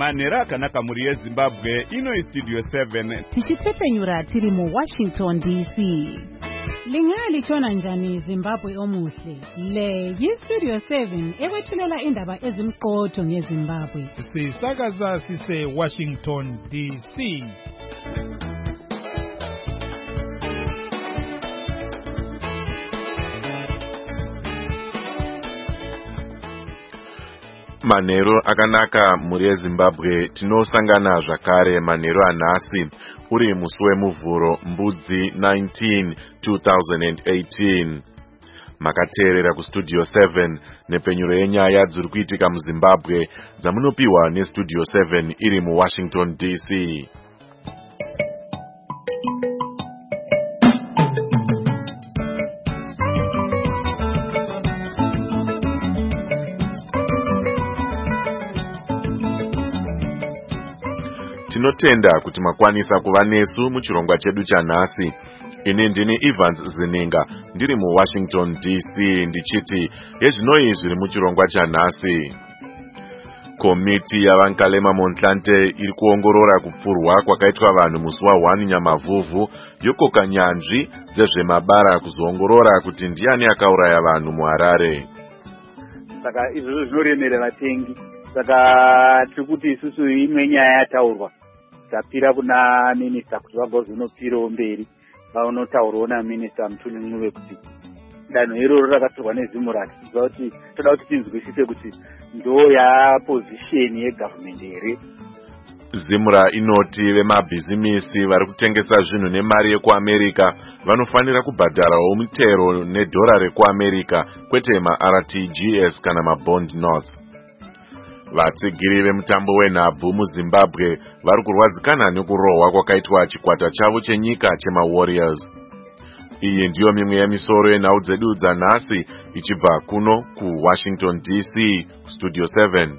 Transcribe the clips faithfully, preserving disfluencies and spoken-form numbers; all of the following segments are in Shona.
Manhero akanaka muri yeZimbabwe, ino iStudio seven. Tichitsepenyura tiri mu Washington D C. Lingali chona njani Zimbabwe omuhle. Le yiStudio seven ekwethulela indaba ezimqotho ngeZimbabwe. Sisakaza sise Washington D C. Manhero akanaka muri yeZimbabwe, tinosangana zvakare manhero anhasi uri musi wemuvhuro mbudzi nineteen twenty eighteen. Makateerera kuStudio seven nepenyuro yenyaya dziri kuitika muZimbabwe dzamunopiwa neStudio seven iri muWashington D C. Tinotenda kuti makwanisa kuva nesu muchirongwa chedu chanhasi. Ini ndini Evans Zininga ndiri muWashington D C ndichiti yezvinoi zviri muchirongwa chanhasi. Komiti yavankalema Montlante iri kuongorora kupfurwa kwakaitwa vanhu musi wa one Nyamavhuvhu yokoka nyanzvi dzezvemabara kuzoongorora kuti ndiani akauraya vanhu muHarare. Saka izvozvo zvinoremera vatengi. Saka tiri kuti isusu imwe nyaya yataurwa tapira kuna minista kuti vagozonopfirawo mberi vaonotaurawo naminista Mutuli Ncube kuti danho iroro rakatorwa neZimura tichiziva kuti toda kuti tinzwisise kuti ndo yapozisheni yegavhumende here. Zimura inoti vemabhizimisi vari kutengesa zvinhu nemari yekuAmerika vanofanira kubhadharawo mutero nedhora rekuAmerika kwete maR T G S kana mabond notes. Vatsigiri vemutambo wenhabvu muZimbabwe vari kurwadzikana nekurohwa kwakaitwa chikwata chavo chenyika chemaWarriors. Iyi ndiyo mimwe yemisoro yenhau dzedu dzanhasi ichibva kuno kuWashington D C Studio seven.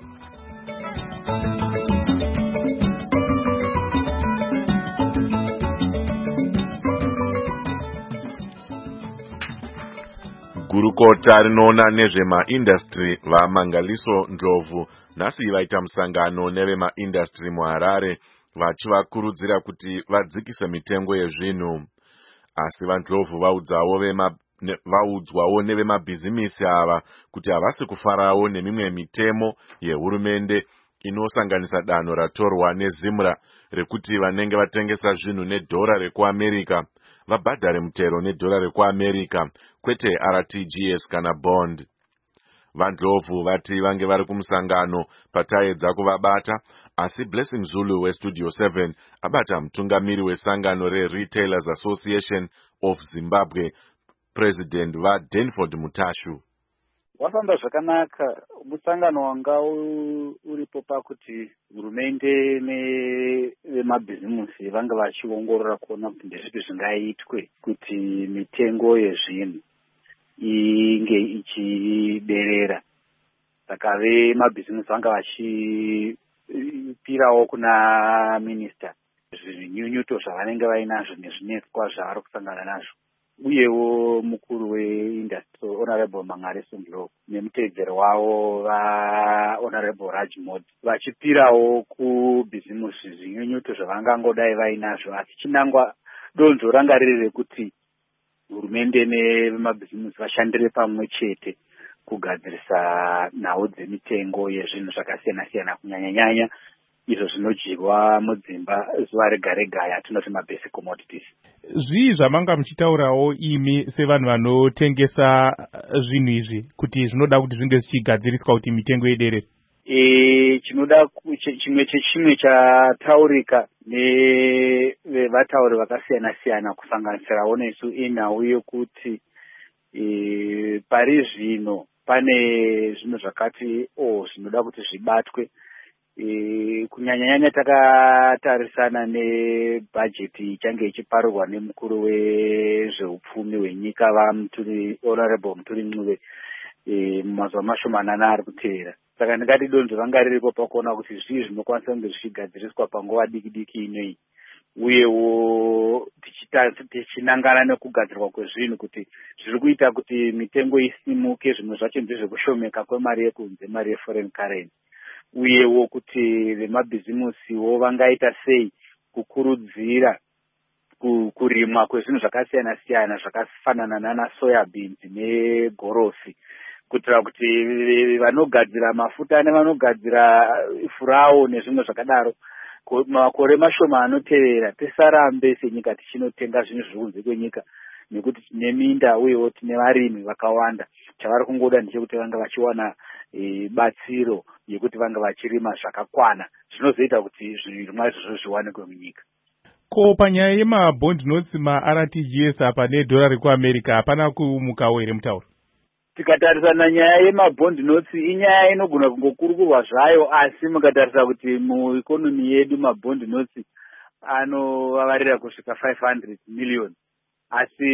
Gurukota rinoona nezvemaindastri vaMangaliso Ndlovu nhasi vaita musangano nevemaindastri muHarare vachivakurudzira kuti vadzikise mitengo yezvinhu. Asi vaNdlovu vaudzawo vema vaudzwawo nevemabhizimisi ava kuti havasi kufarawo nemimwe mitemo yehurumende inosanganisa danho ratorwa neZimura rekuti vanenge vatengesa zvinhu nedhora rekuAmerika vabhadhare mutero nedhora rekuAmerika kwete R T G S kana bond. VaNdlovu vati vange vari kumusangano pataedza kuvabata, asi Blessing Zulu weStudio seven abata mutungamiri wesangano reRetailers Association of Zimbabwe, President vaDanford Mutashu. Wafamba zvakanaka. Musangano wanga uripo pakuti hurumende nevemabhizimisi vanga vachiongorora kuona kuti ndezvipi zvingaitwe kuti mitengo yezvinhu inge ichiderera. Saka vemabhizimisi vanga vachipirawo kuna minista zvinyunyuto zvavanenge vainazvo nezvinetswa zvavari kusangana nazvo. Uyewo mukuru weindustry Honorable Mangaliso Ndlovu nemutedzero wavo vaHonorable Rajmod vachipirawo kubhizimisi zvinyunyuto zvavangangodai vainazvo, asi chinangwa donzvo ranga riri rekuti hurumende nevemabhizimisi vashandire pamwe chete kugadzirisa nhau dzemitengo yezvinhu zvakasiyana-siyana kunyanya-nyanya izvo zvinodyirwa mudzimba zuva rega rega yatinoti mabasic commodities. Zvii zvamanga muchitaurawo imi sevanhu vanotengesa zvinhu izvi kuti zvinoda kuti zvinge zvichigadziriswa kuti mitengo iderere? E, chinoda chimwe chechimwe chataurika nevatauri vakasiyana-siyana kusanganisirawo nesu inhau yokuti e, pari zvino pane zvinhu zvakati o zvinoda kuti zvibatwe. E, kunyanya-nyanya takatarisana nebhajeti ichange ichiparirwa nemukuru wezveupfumi wenyika vaMutuli Honorable Mutuli Ncube e, mumazuva mashomanana ari kuteera. Saka ndingati donzvo vanga riripo pakuona kuti zvii zvinokwanisa kunge zvichigadziriswa panguva diki diki inei, uyewo tichinangana nekugadzirwa kwezvinhu kuti zviri kuita kuti mitengo isimuke, zvimwe zvacho ndezvekushomeka kwemari yekunze, mari yeforeign currency. uyewo kuti vemabhizimusiwo vangaita sei kukurudzira kurimwa kwezvinhu zvakasiyana siyana zvakafanana nana soya beans negorosi, kuitira kuti vanogadzira mafuta nevanogadzira furawo nezvimwe zvakadaro makore mashoma anotevera tisarambe senyika tichinotenga zvinhu zviri kunze kwenyika, nekuti tine minda uyewo tine varimi vakawanda. Chavari kungoda ndechekuti vanga vachiwana e, batsiro yekuti vanga vachirima zvakakwana zvinozoita kuti zvirimwa izvozvo zviwanikwe munyika. Ko panyaya yemabond notes ma-R T G S apa nedhora rekuamerica hapana kumukawo here mutauro? Tikatarisa na nyaya yemabond notes inyaya inogona kungokurukurwa zvayo, asi mukatarisa kuti muikonomi yedu mabond notes anovavarira kusvika five hundred million, asi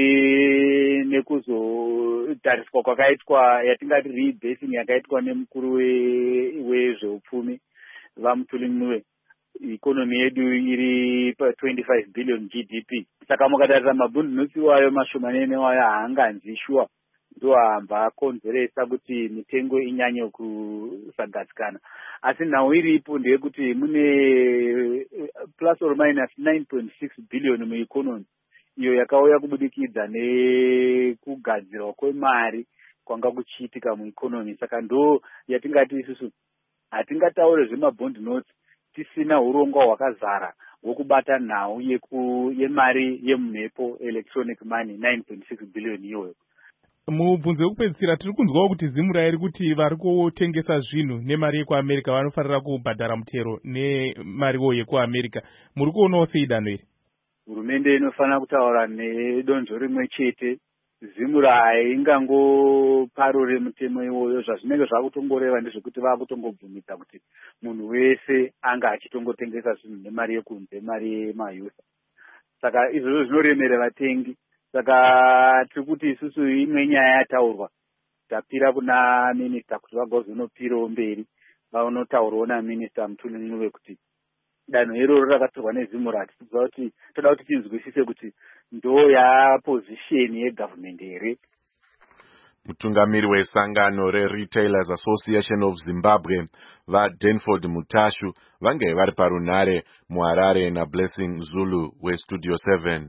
nekuzotariswa kwakaitwa yatingati rebasing yakaitwa nemukuru wezveupfumi vaMutuli Mnuwe, ikonomi yedu iri pa twenty-five billion G D P. Saka mukatarisa mabond notes wayo mashomanene wayo haanganzi shuwa, ndo hamba konzeresa kuti mitengo inyanye kusagadzikana. Asi nhau iripo ndeyekuti mune plus or minus nine point six billion mueconomy iyo yakauya kubudikidza nekugadzirwa kwemari kwanga kuchiitika mueconomy. Saka ndo yatingati isusu hatingataure zvemabond notes tisina urongwa hwakazara hwekubata nhau yemari yemumhepo electronic money nine point six billion iyoyo. Mubvunzo wekupedzisira tiri kunzwawo kuti Zimura iri kuti vari kutengesa zvinhu nemari yekuamerica vanofanira kubhadhara mutero nemariwo yekuamerica. Muri kuonawo sei danho iri? Hurumende inofanira kutaura nedonzvo rimwe chete. Zimura haingangoparure mutemo iwoyo. Zvazvinenge zvakutongoreva ndezvekuti vakutongobvumidza kuti munhu wese anga achitongotengesa zvinhu nemari yekunze, mari yemayusa. Saka izvozvo zvinoremera vatengi. Saka tiri kuti isusu imwe nyaya yataurwa tapira kuna minista kuti vagozonopirawo mberi vanotaurawo naminista Mutuli Mnuwe kuti danho iroro rakatorwa neZimura tichiziva kuti toda kuti tinzwisise kuti ndo yapozisheni yegovernment here. Mutungamiri wesangano reRetailers Association of Zimbabwe vaDenford Mutashu vange vari parunare muHarare naBlessing Zulu weStudio seven.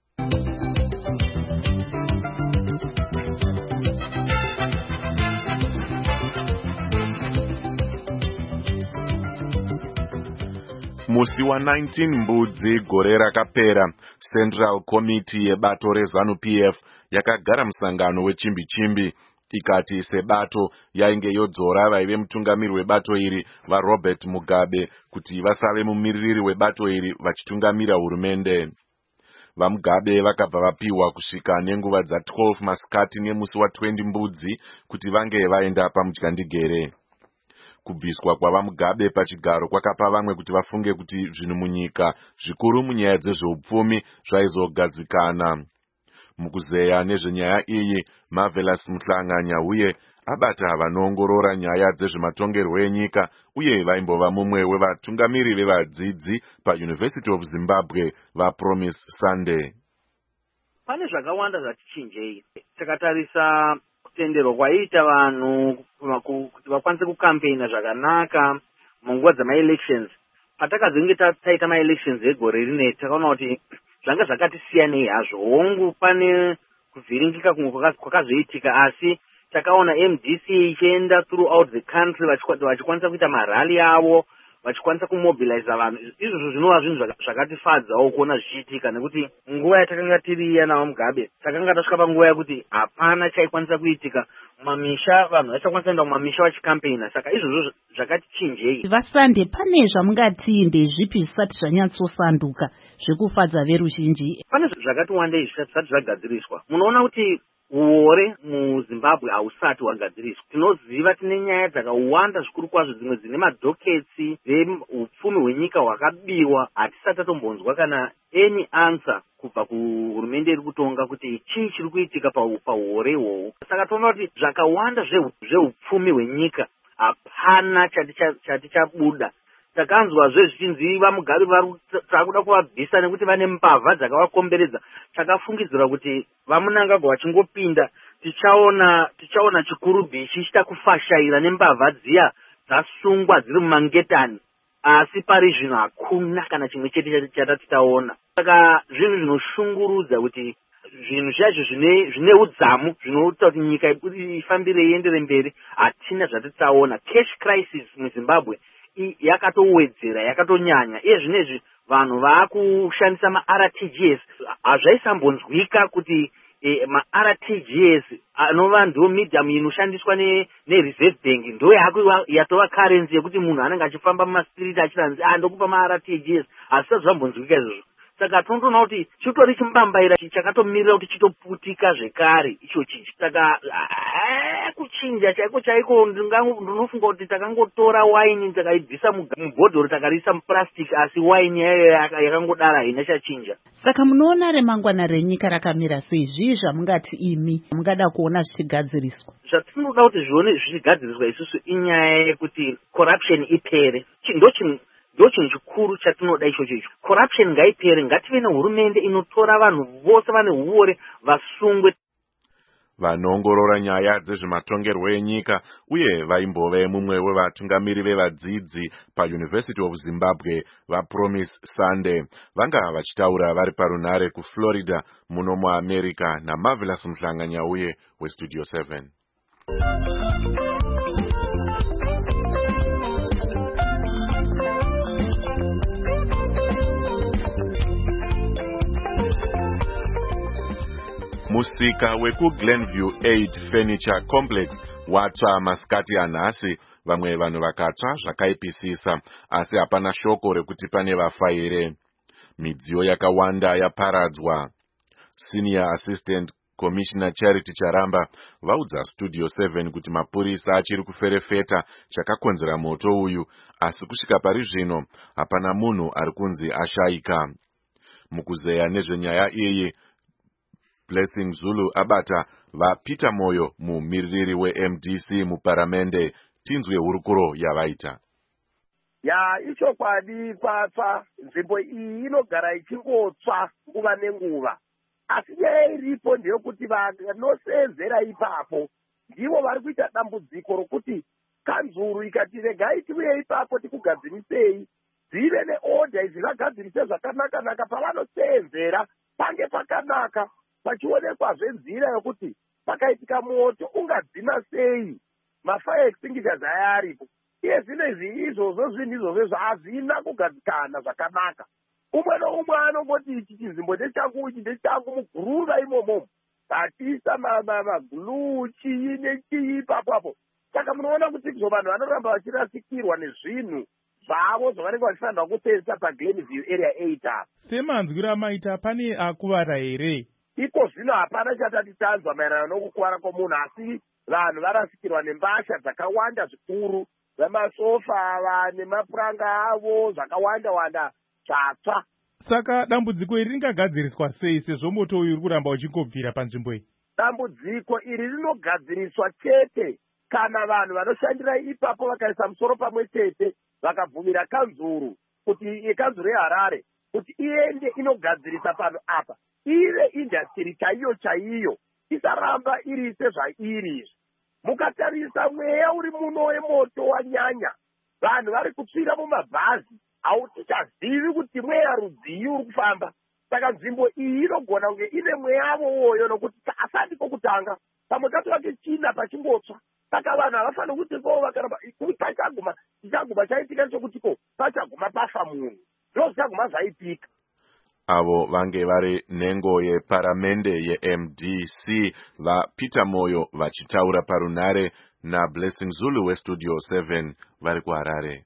Musi wa nineteen Mbudzi gore rakapera, Central Committee yebato reZANU P F yakagara musangano wechimbi chimbi ikati sebato yainge yodzora vaive mutungamiri webato iri vaRobert Mugabe kuti vasave mumiririri webato iri vachitungamira hurumende. VaMugabe vakabva vapiwa kusvika nenguva dza twelve masikati nemusi wa twenty Mbudzi kuti vange vaenda pamudyandigere. Kubviswa kwavaMugabe pachigaro kwakapa vamwe kuti vafunge kuti zvinhu munyika zvikuru munyaya dzezveupfumi zvaizogadzikana. Mukuzeya nezvenyaya iyi, Marvelous Muhlanganya uye abata vanoongorora nyaya dzezvematongerwo enyika uye vaimbova mumwe wevatungamiri vevadzidzi paUniversity of Zimbabwe vaPromise Sunday. Pane zvakawanda zvatichinjei. Takatarisa kutenderwa kwaita vanhu kuti vakwanise kukampena zvakanaka munguva dzama-elections. Patakazenge taita ma-elections egore rine takaona kuti zvanga zvakati siyanei hazvo. Hongu pane kuvhiringika kumwe kwakazoitika, asi takaona M D C ichienda throughout the country vachikwanisa kuita marali avo, vachikwanisa kumobilize vanhu. Izvozvo zvinova zvinhu zvakatifadzawo kuona zvichiitika, nekuti nguva yatakanga tiri yana Mugabe takanga tasvika panguva yekuti hapana chaikwanisa kuitika mumamisha, vanhu vachakwanisa kuenda mumamisha vachikampena. Saka izvozvo zvakatichinjei. Vasande, pane zvamungati ndezvipi zvisati zvanyatsosanduka zvekufadza veruzhinji? Pane zvakati wandei zvisati zvagadziriswa. Munoona kuti uore muZimbabwe hausati hwagadziriswa. Tinoziva tine nyaya dzakawanda zvikuru kwazvo, dzimwe dzine madhoketsi dzeupfumi hwenyika hwakabiwa. Hatisati tatombonzwa kana any answer kubva kuhurumende iri kutonga kuti chii chiri kuitika pauore ihwohwo. Saka toona kuti zvakawanda zveupfumi hwenyika hapana chati chabuda. Takanzwazve zvichinzi vaMugabe takuda kuvabvisa nekuti vane mbavha dzakavakomberedza. Takafungidzira kuti vaMunangagwa vachingopinda tichaona tichaona chikurubhi chichita kufashaira nembavha dziya dzasungwa dziri mumangetani, asi pari zvino hakuna kana chimwe chete chatati taona. Saka zvinhu zvinoshungurudza kuti zvinhu zvacho zvine zvine udzamu zvinoita kuti nyika ifambire iendere mberi hatina zvatitaona. Cash crisis muZimbabwe yakatowedzera, yakatonyanya. Iye zvinezvi vanhu vaakushandisa ma-R T G S. Hazvaisambonzwika kuti E, ma-R T G S anova ndo medium inoshandiswa neReserve Bank ndo yatova currency yekuti munhu anenge achifamba mumastriti achiranzi ah ndokupa ma-R T G S, asi zvambonzwika izvozvo. Saka tinotoona kuti chitori chimbambaira chakatomirira kuti chitoputika zvekare icho chichi. Saka kuchinja chaiko chaiko ndinofunga kuti takangotora waini takaibvisa mubhodhoro takariisa mupurasitiki, asi waini yayo yakangodara haina chachinja. Saka munoona remangwana renyika rakamira sei? Zvii zvamungati imi mungada kuona zvichigadziriswa? Zvatinoda kuti zvione zvichigadziriswa isusu inyaya yekuti corruption ipere. Ndo chinhu ndo chinhu chikuru chatinoda ichocho icho. Corruption ngaipere, ngative nehurumende inotora vanhu vose vane uore vasungwe. Vanoongorora nyaya dzezvematongerwo enyika uye vaimbove mumwe wevatungamiri vevadzidzi paUniversity of Zimbabwe vaPromise Sunday vanga vachitaura vari parunare kuFlorida muno muAmerica naMarvelous Mhlanganyauye weStudio seven. Musika weku Glenview eight Furniture Complex watsva masikati anhasi. Vamwe vanhu vakatsva zvakaipisisa, asi hapana shoko rekuti pane vafa here. Midziyo yakawanda yaparadzwa. Senior Assistant Commissioner Charity Charamba vaudza Studio seven kuti mapurisa achiri kuferefeta chakakonzera moto uyu, asi kusvika pari zvino hapana munhu ari kunzi ashaika. Mukuzeya nezvenyaya iyi, Blessing Zulu abata vaPeter Moyo mumiririri weM D C muparamende. Tinzwe hurukuro yavaita. Ya ichokwadi kwatsva, nzvimbo iyi inogara ichingotsva nguva nenguva, asi nyaya iripo ndeyekuti vanosenzera ipapo ndivo vari kuita dambudziko rokuti kanzuru ikati regai tiuye ipapo tikugadzirisei, dzive neodha idzi vagadzirise zvakanaka-naka, pavanosenzera pange pakanaka, pachionekwa zvenzira yokuti pakaitika moto ungadzima sei, mafire extinguishers aya aripo. Iye zvinezvi izvozvo zvinhu izvozvo zvazvina kugadzikana zvakanaka. Umwe noumwe anongoti ichi chinzvimbo ndechangu, ichi ndechangu, muguruva imomo batisa maguluu chii nechii ipapo. Saka munoona kuti izvo vanhu vanoramba vachirasikirwa nezvinhu zvavo zvavanenge vachifanirwa kusenzesa paGlenview area eight apa. Semanzwiro amaita pane akuvara here? Iko zvino hapana chatati tanzwa maererano nokukuvara kwomunhu, asi vanhu varasikirwa nembasha dzakawanda zvikuru, vemasofa ava nemapuranga avo zvakawanda-wanda zvatsva. Saka dambudziko iri ringagadziriswa sei sezvo moto uyu uri kuramba uchingobvira panzvimbo iyi? Dambudziko iri rinogadziriswa chete kana vanhu vanoshandira ipapo vakaisa musoro pamwe chete vakabvumira kanzuru kuti kanzuru yeHarare kuti iende inogadzirisa pano apa, ive industry chaiyo chaiyo, isaramba iri sezvairi. Mukatarisa mweya uri muno wemoto wanyanya, vanhu vari kutsvira mumabhazi, hautichazivi kuti mweya rudzii uri kufamba. Saka nzvimbo iyi inogona kunge ine mweya wowoyo nokuti asati kokutanga pamwe katovake china pachingotsva. Saka vanhu havafaniri kuti ko vakaramba pachaguma chichaguma chaitika nechekuti ko pachaguma pafa munhu, ndo zvichaguma zvaitika. Avo vange vari nhengo yeparamende yeM D C vaPeter Moyo vachitaura parunare naBlessing Zulu weStudio seven vari kuHarare.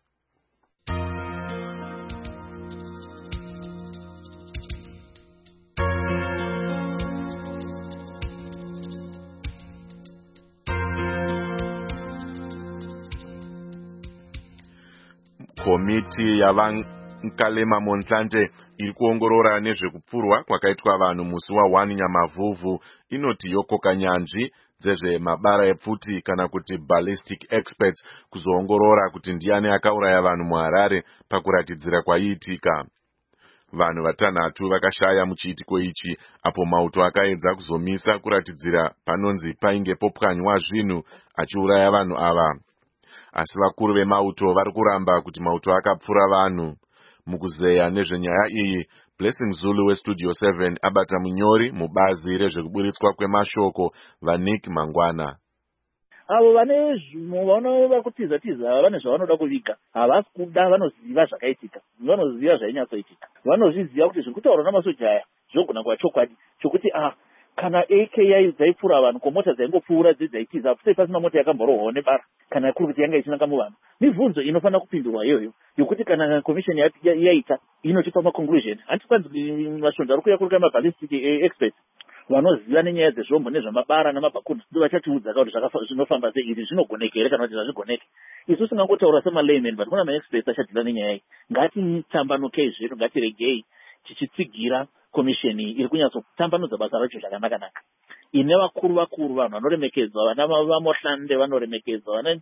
Komiti yavankalema Montlante iri kuongorora nezvekupfurwa kwakaitwa vanhu musi waone Nyamavhuvhu inoti yokoka nyanzvi dzezvemabara epfuti kana kuti ballistic experts kuzoongorora kuti ndiani akauraya vanhu muHarare pakuratidzira kwaiitika. Vanhu vatanhatu vakashaya muchiitiko ichi apo mauto akaedza kuzomisa kuratidzira panonzi painge popwanywa zvinhu achiuraya vanhu ava. asi vakuru vemauto vari kuramba kuti mauto akapfura vanhu. Mukuzeya nezvenyaya iyi, Blessing Zulu weStudio seven abata munyori mubazi rezvekuburitswa kwemashoko vaNick Mangwana. Avo vane vanova kutiza tiza vane zvavanoda kuviga havasi kuda, vanoziva zvakaitika, vanoziva zvainyatsoitika, vanozviziva kuti zviri kutaurwa namasoja aya zvogona kuva chokwadi chokuti ah kana A K I dzaipfuura vanhu komota dzaingopfuura dzaitiza sei pasina mota yakamborohwawo nebara kana kuri kuti yanga ichinanga muvanhu. Mibvunzo inofanira kupindurwa iyoyo yokuti kana commission yaita inotipa maconclusion. Handikwanzi masvondo ari kuuya kuruka maballistic experts vanoziva nenyaya dzezvombo nezvamabara namabhakuni ndo vachatiudza kuti zvinofamba sei, izvi zvinogoneka here kana kuti hazvigoneki. Isu singangotaura semalaymen but kuna maexperts achadhila nenyaya iyi. Ngatitambanukei zvedu, ngatiregei tichitsigira commission iri kunyatsotambanudza basa racho zvakanaka-naka. Ine vakuru vakuru vanhu vanoremekedzwa, vana vamohlande vanoremekedzwa, vana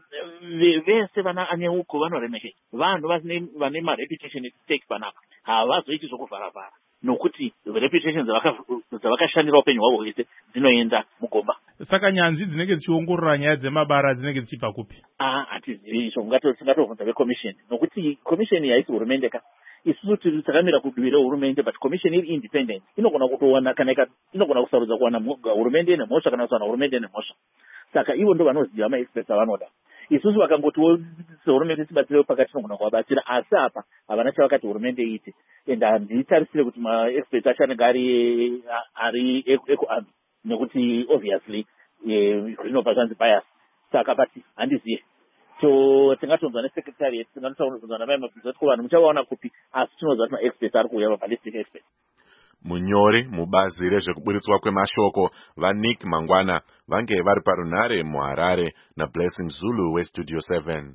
vese vana aneuko vanoremekedzwa. Vanhu vane mareputation at stake panapa havazoiti zvokuvhara-vhara nokuti reputation dzavakashandira upenyu hwavo hwese dzinoenda mugomba. Saka nyanzvi dzinenge dzichiongorora nyaya dzemabara dzinenge dzichibva kupi? Ah, hatizivi izvo, tingatovhunza vecommission nokuti commission haisi hurumende ka. Isusu tiri takamira kudivi rehurumende but commission iri independent inogona kutowana kana inogona kusarudza kuwana hurumende ine mhosva kana kusana hurumende ine mhosva. Saka ivo ndo vanoziva maexperts avanoda. Isusu vakangotiwo sehurumende tibatsirewo pakati tinogona kuvabatsira, asi apa havana chavakati hurumende iite. And handitarisire kuti maexperts acho anenge ari ari ekuarmy nekuti obviously zvinobva zvanzi bias. Saka bati handiziye. So tingatonzwa nesekretariat, tingatonzwa namai mabhizo kuti vanhu muchavaona kupi, asi tinoziva kuti maexperts ari kuuya maballistic experts. Munyori mubazi rezvekuburitswa kwemashoko vaNick Mangwana vange vari parunhare muHarare naBlessing Zulu weStudio seven.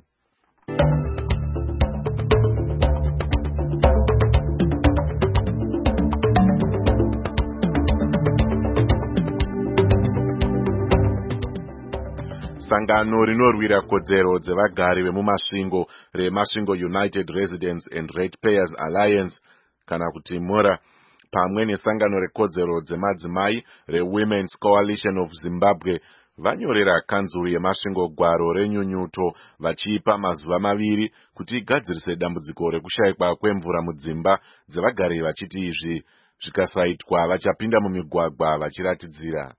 Sangano rinorwira kodzero dzevagari vemumasvingo reMasvingo United Residents and Ratepayers Alliance kana kuti MURA pamwe nesangano rekodzero dzemadzimai reWomen's Coalition of Zimbabwe vanyorera kanzuru yemasvingo gwaro renyunyuto vachipa mazuva maviri kuti igadzirise dambudziko rekushayikwa kwemvura mudzimba dzevagari, vachiti izvi zvikasaitwa vachapinda mumigwagwa vachiratidzira.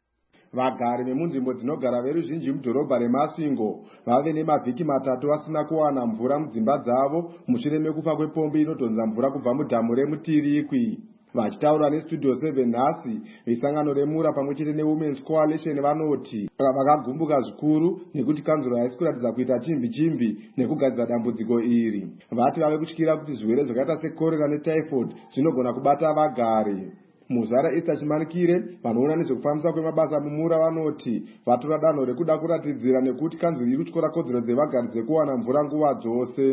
Vagari vemunzvimbo dzinogara veruzhinji mudhorobha reMasvingo vave nemavhiki matatu vasina kuwana mvura mudzimba dzavo mushure mekufa kwepombi inodhonza mvura kubva mudhamu reMutirikwi. Vachitaura neStudio seven nhasi, vesangano reMURA pamwe chete neWomen's Coalition vanoti vakagumbuka zvikuru nekuti kanzuro haisi kuratidza kuita chimbi chimbi nekugadzira dambudziko iri. Vati vave kutyira kuti zvirwere zvakaita sekorera netyphoid zvinogona kubata vagari. Muzara Esther Chimanikire vanoona nezvekufambiswa kwemabasa muMURA vanoti vatora danho rekuda kuratidzira nekuti kanzuro iri kutyora kodzero dzevagari dzekuwana mvura nguva dzose.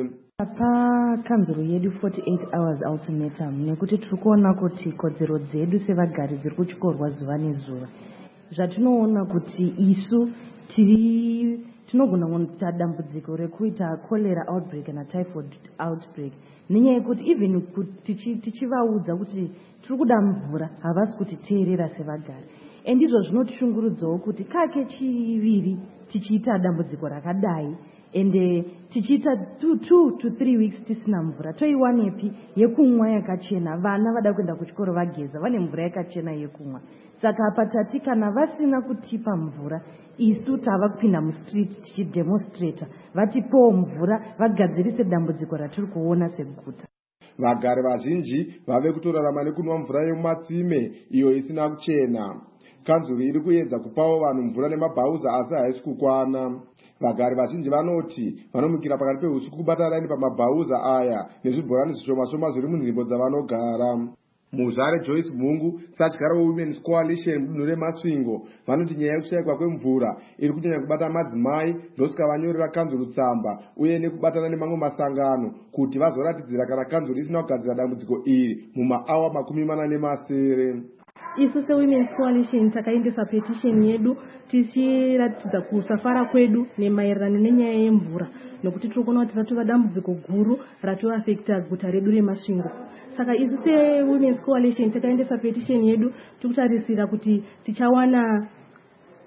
Pa kanzuro yedu forty-eight hours ultimatum nekuti tiri kuona kuti kodzero dzedu sevagari dziri kutyorwa zuva nezuva. Zvatinoona kuti isu tiri tinogona kuita dambudziko rekuita cholera outbreak kana typhoid outbreak nenyaya yekuti even tichivaudza kuti tiri kuda mvura havasi kutiteerera sevagari. And izvo zvinotishungurudzawo kuti kake chiviri tichiita dambudziko rakadai ende tichiita two, two to three weeks tisina mvura, toiwanepi yekumwa yakachena, vana vada kuenda kuchikoro vageza vane mvura yakachena yekumwa. Saka apa tati kana vasina kutipa mvura isu tava kupinda mustreet tichidemonstrata vatipowo mvura vagadzirise dambudziko ratiri kuona seguta. Vagari vazhinji vave kutorarama nekunwa mvura yemumatsime iyo isina kuchena. Kanzuro iri kuedza kupawo vanhu mvura nemabhauza asi haisi kukwana. Vagari vazhinji vanoti vanomukira pakati pehusiku kubata raini pamabhauza aya nezvibhorani zvishoma-shoma zviri munzvimbo dzavanogara. Muzare Joyce Mungu, satyara weWomen's Coalition mudunhu reMasvingo, vanoti nyaya yekushayikwa kwemvura iri kunyanya kubata madzimai, ndosvika vanyorera kanzuro tsamba uye nekubatana nemamwe masangano kuti vazoratidzira kana kanzuro isina kugadzira dambudziko iri mumaawa makumi mana nemasere. Isu seWomen's Coalition takaendesa petition yedu tichiratidza kusafara kwedu nemaererano nenyaya yemvura nokuti tiri kuona kuti ratova dambudziko guru ratoafekta guta redu reMasvingo. Saka isu seWomen's Coalition takaendesa petition yedu tikutarisira kuti tichawana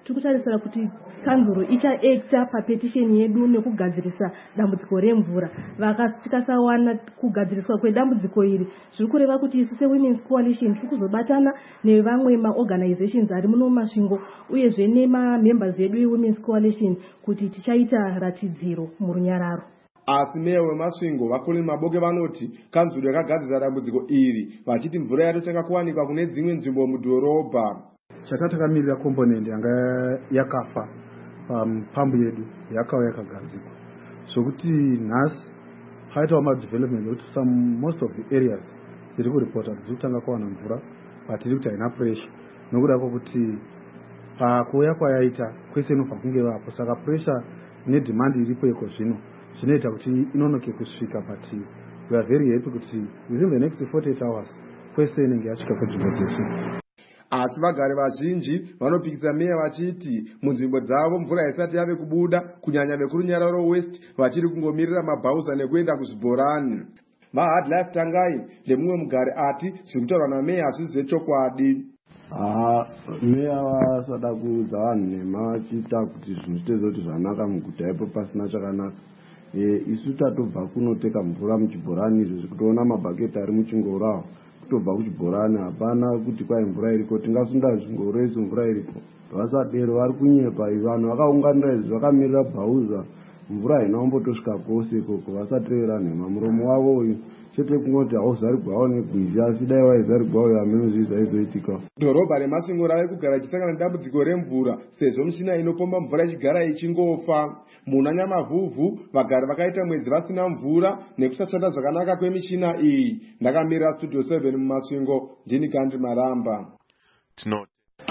tiri kutarisira kuti kanzuro ichaekta papetisheni yedu nekugadzirisa dambudziko remvura. Tikasawana kugadziriswa kwedambudziko iri zviri kureva kuti isu seWomen's Coalition tiri kuzobatana nevamwe maorganizations ari muno mumasvingo uyezve nemamembers edu eWomen's Coalition kuti tichaita ratidziro murunyararo. Asi meya wemasvingo vaKolin Maboke vanoti kanzuro yakagadzirisa dambudziko iri vachiti mvura yatotanga kuwanikwa kune dzimwe nzvimbo mudhorobha. Chatakamirira komponent yanga yakafa pamupambu yedu yakauya yakagadzikwa zvokuti nhasi paitawo madevelopment ekuti some most of the areas dziri kuripota dziri kutanga kuwana mvura patiri kuti haina pressure nokuda kwokuti pakuuya kwayaita kwese inobva kunge vapo saka pressure nedemand iripo iko zvino zvinoita kuti inonoke kusvika but we are very happy kuti within the next forty-eight hours kwese inenge yasvika kunzvimbo dzese. Asi vagari vazhinji vanopikisa meya vachiti munzvimbo dzavo mvura isati yave kubuda kunyanya vekurunyararo west vachiri kungomirira mabhauza nekuenda kuzvibhorani. VaHard Life Tangai lemumwe mugari ati zviri kutaurwa nameya hazvisi zvechokwadi. Ah, meya vasada kuudza vanhu nhema vachiita kuti zvinhu zviteze kuti zvanaka muguta ipo pasina chakanaka. E, isu tatobva kunoteka mvura muchibhorani izvo zvikutoona mabhaketi ari muchingoro tobva kuchibhorani hapana kuti kwai mvura iriko tingasunda zvingoro izvo mvura iripo. Vasadero vari kunyepa vanhu vakaunganira izvi vakamirira bhauza mvura haina kumbotosvika kwose ikoko vasatevera nhema muromo wavo uyu chete kungoti hauzarigwawo negwizha asi dai waizarigwawo hamenozviza izoitika. Dhorobha remasvingo rave kugara richisangana nedambudziko remvura sezvo mishina inopomba mvura ichigara ichingofa. Muna Nyamavhuvhu vagari vakaita mwedzi vasina mvura nekusashanda zvakanaka kwemishina iyi. Ndakamirira Studio seven mumasvingo ndini Gandhi Maramba. Tino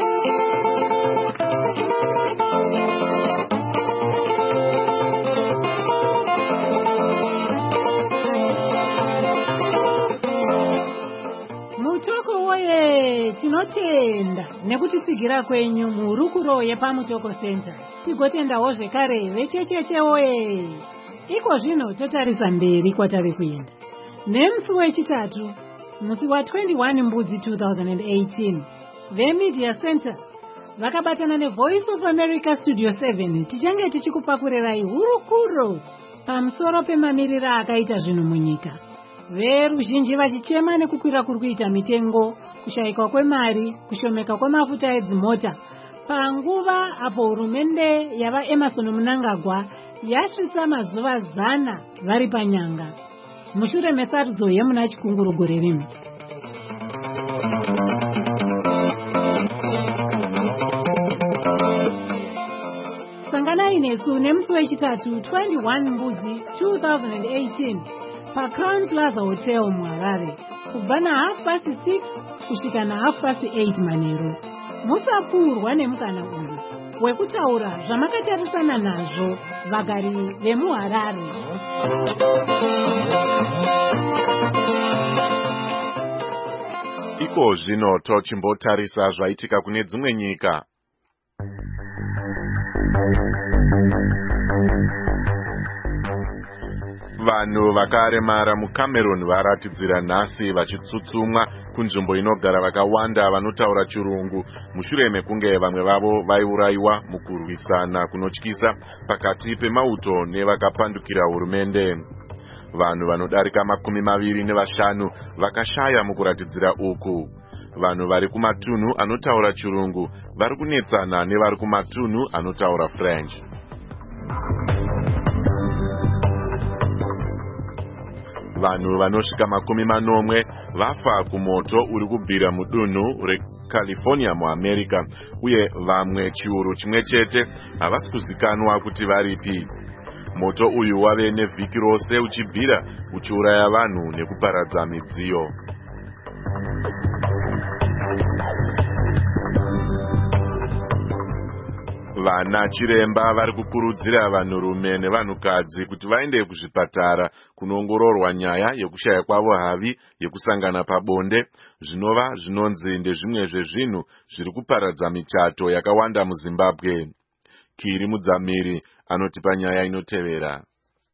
Mutoko woye tinotenda nekutisigira kwenyu muhurukuro yepaMutoko Center. Tigotendawo zvekare vechecheche woye. Iko zvino totarisa mberi kwatave kuenda. Nemusi wechitatu musi wa twenty-one Mbudzi two thousand eighteen veMedia Center vakabatana neVoice of America Studio seven tichange tichikupakurirai hurukuro pamusoro pemamirira akaita zvinhu munyika. Veruzhinji vachichema nekukwira kuri kuita mitengo, kushayikwa kwemari, kushomeka kwemafuta edzimota panguva apo hurumende yava Emerson Mnangagwa yasvitsa mazuva zana vari panyanga mushure mesarudzo yemuna Chikunguru gore rino. Sanganai nesu nemusi wechitatu twenty-one Mbudzi two thousand eighteen paCrown Plaza Hotel muHarare kubva na half past six kusvika na half past eight manheru. Musapfuurwa nemukana uyu wekutaura zvamakatarisana nazvo vagari vemuHarare. Iko zvino tochimbotarisa zvaitika kune dzimwe nyika. Vanhu vakaremara muCameroon varatidzira nhasi vachitsutsumwa kunzvimbo inogara vakawanda vanotaura chirungu mushure mekunge vamwe vavo vaiurayiwa mukurwisana kunotyisa pakati pemauto nevakapandukira hurumende. Vanhu vanodarika makumi maviri nevashanu vakashaya mukuratidzira uku. Vanhu vari kumatunhu anotaura chirungu vari kunetsana nevari kumatunhu anotaura French. Vanhu vanosvika makumi manomwe vafa kumoto uri kubvira mudunhu reCalifornia muAmerica uye vamwe chiuru chimwe chete havasi kuzikanwa kuti varipi. Moto uyu wave nevhiki rose uchibvira uchiuraya vanhu nekuparadza midziyo. Vana chiremba vari kukurudzira vanhurume nevanhukadzi kuti vaende kuzvipatara kunoongororwa nyaya yekushaya kwavo havi yekusangana pabonde, zvinova zvinonzi ndezvimwe zvezvinhu zviri kuparadza michato yakawanda muZimbabwe. Kiri Mudzamiri anotipa nyaya inotevera.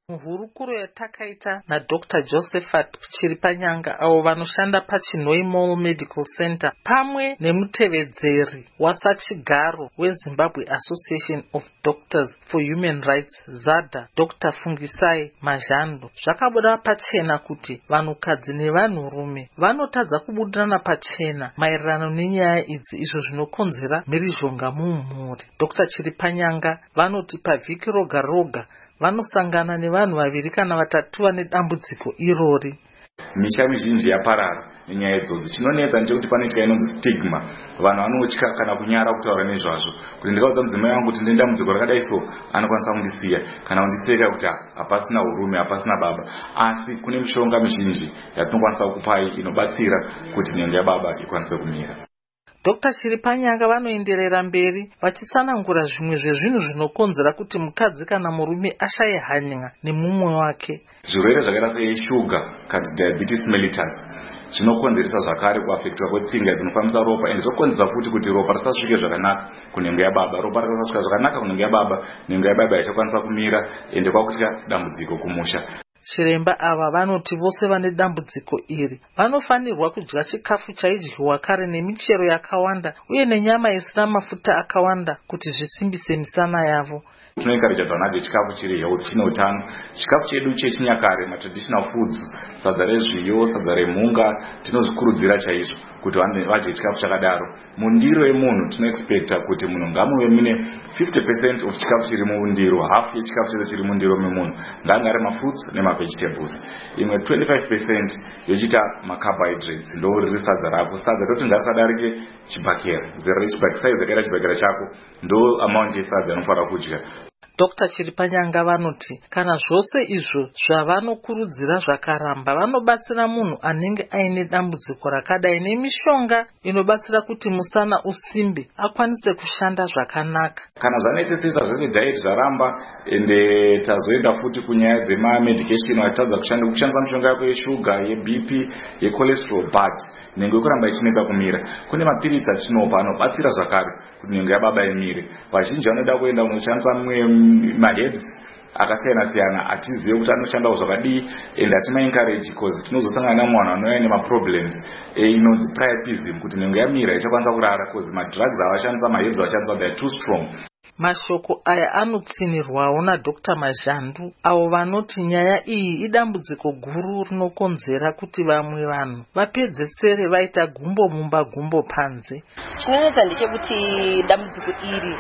Muhurukuro yatakaita naDr Josephat Chiripanyanga avo vanoshanda paChinoi Mall Medical Center pamwe nemutevedzeri wasachigaro weZimbabwe Association of Doctors for Human Rights ZADA Doctor Fungisai Mazhando zvakabuda pachena kuti vanhukadzi nevanhurume vanotadza kubudirana pachena maererano nenyaya idzi izvo zvinokonzera mhirizhonga mumhuri. Doctor Chiripanyanga vanoti pavhiki roga roga vanosangana nevanhu vaviri kana vatatu vane dambudziko irori. Misha mizhinji yaparara nenyaya idzodzo. Chinonetsa ndechekuti panoitika inonzi stigma. Vanhu vanotya kana kunyara kutaura nezvazvo. Kuti ndikaudza mudzimai wangu kuti ndine dambudziko rakadai so, anokwanisa kundisiya kana kundiseka kuti hapasina urume, hapasina baba. Asi kune mishonga mizhinji yatinokwanisa kukupai inobatsira kuti nhengo yababa ikwanise kumira. Doctor Chiripanyanga vanoenderera mberi vachitsanangura zvimwe zvezvinhu zvinokonzera kuti mukadzi kana murume ashaye hanya nemumwe wake. Zvirwere zvakaita seshuga kana diabetes mellitus zvinokonzeresa zvakare kuafektiwa kwetsinga dzinofambisa ropa ende zvokonzeresa futi kuti ropa risasvike zvakanaka kunhengo yababa. Ropa rikasasvika zvakanaka kunhengo yababa, nhengo yababa haichakwanisa kumira ende kwakutika dambudziko kumusha. Chiremba ava vanoti vose vane dambudziko iri vanofanirwa kudya chikafu chaidyiwa kare nemichero yakawanda uye nenyama isina mafuta akawanda kuti zvisimbise misana yavo. Tinoencourage vanhu vadye chikafu chiri healthy chine utano. Chikafu chedu chechinyakare, matraditional foods, sadza rezviyo, sadza remhunga, tinozvikurudzira chaizvo kuti vadye chikafu chakadaro. Mundiro yemunhu tinoexpecta kuti munhu ngamuve mune fifty percent of chikafu chiri mundiro, half yechikafu chese chiri mundiro memunhu ngaange ari mafruits nemavegetables. Imwe twenty-five percent yochiita macarbohydrates ndo riri sadza rako. Sadza toti ngarisadarike chibhakera, zera rechibhakera, size yakaita chibhakera chako ndo amount yesadza anofanira kudya. Doctor Chiripanyanga vanoti kana zvose izvo zvavanokurudzira zvakaramba vanobatsira munhu anenge aine dambudziko rakadai nemishonga inobatsira kuti musana usimbe akwanise kushanda zvakanaka. Kana zvanetsesesa zvese diet zvaramba ende tazoenda futi kunyaya dzemamedication atadza kushandisa mishonga yako yeshuga, yeBP, yecholesterol but nhengo yekuramba ichinetsa kumira. Kune mapiritsi atinopa anobatsira zvakare kuti nhengo yababa imire. Vazhinji vanoda kuenda kunoshandisa mumwe maherbs akasiyana siyana atizive kuti anoshanda zvakadii ende atima encourage because tinozosangana namunhu anouya nemaproblems inonzi priapism kuti nhengo yamira ichakwanisa kurara because madrugs avashandisa, maherbs avashandisa they are too strong. Mashoko aya anotsinirwawo naDr Mazhandu avo vanoti nyaya iyi idambudziko guru rinokonzera kuti vamwe vanhu vapedzesere vaita gumbo mumba gumbo panze. Chinonetsa ndechekuti dambudziko iri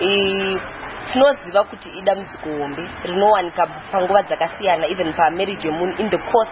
e tinoziva kuti idambudziko hombe rinowanika panguva dzakasiyana even pamarriage yemunhu in the course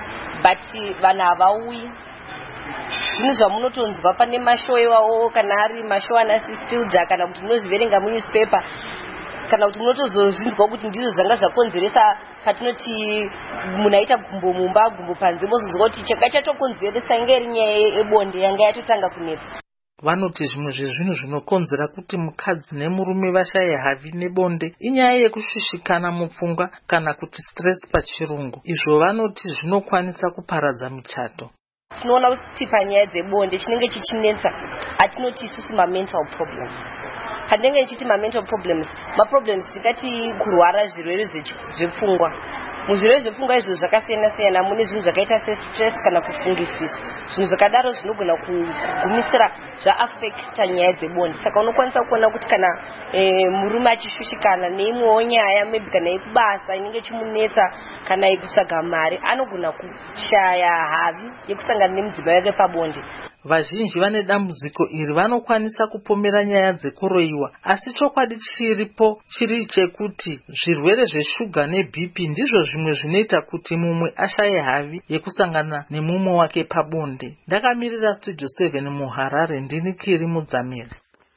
but vanhu havauyi. Zvinhu zvamunotonzwa pane mashow iwawo kana ari mashow ana Stilda kana kuti munozviverenga munewspaper kana kuti munotozozvinzwa kuti ndizvo zvanga zvakonzeresa patinoti munhu aita gumbo mumba gumbo panze mozozwa kuti changa chatokonzeresa ngeri nyaya ebonde yanga yatotanga kunetsa. Vanoti zvimwe zvezvinhu zvinokonzera kuti mukadzi nemurume vashaye havi nebonde inyaya yekushushikana mupfungwa kana kuti stress pachirungu. Izvo vanoti zvinokwanisa kuparadza michato. Tinoona kuti panyaya dzebonde chinenge chichinetsa atinoti isusu ma-mental problems. Pandenge ichiti ma-mental problems, ma-problems tikati kurwara zvirwere zvepfungwa. Muzvirwere zvepfungwa izvo zvakasiyana siyana mune zvinhu zvakaita sestress kana kufungisisa. Zvinhu zvakadaro zvinogona kugumisira zvaaffecta nyaya dzebonde. Saka unokwanisa kuona kuti kana e, murume achishushikana neimwewo nyaya maybe kana yekubasa inenge chimunetsa kana yekutsvaga mari anogona kushaya havi yekusangana nemudzimai wake pabonde. Vazhinji vane dambudziko iri vanokwanisa kupomera nyaya dzekuroyiwa, asi chokwadi chiripo chiri chekuti zvirwere zveshuga neBP ndizvo zvimwe zvinoita kuti mumwe ashaye havi yekusangana nemumwe wake pabonde. Ndakamirira Studio seven muHarare, ndini Kiri Mudzamiri.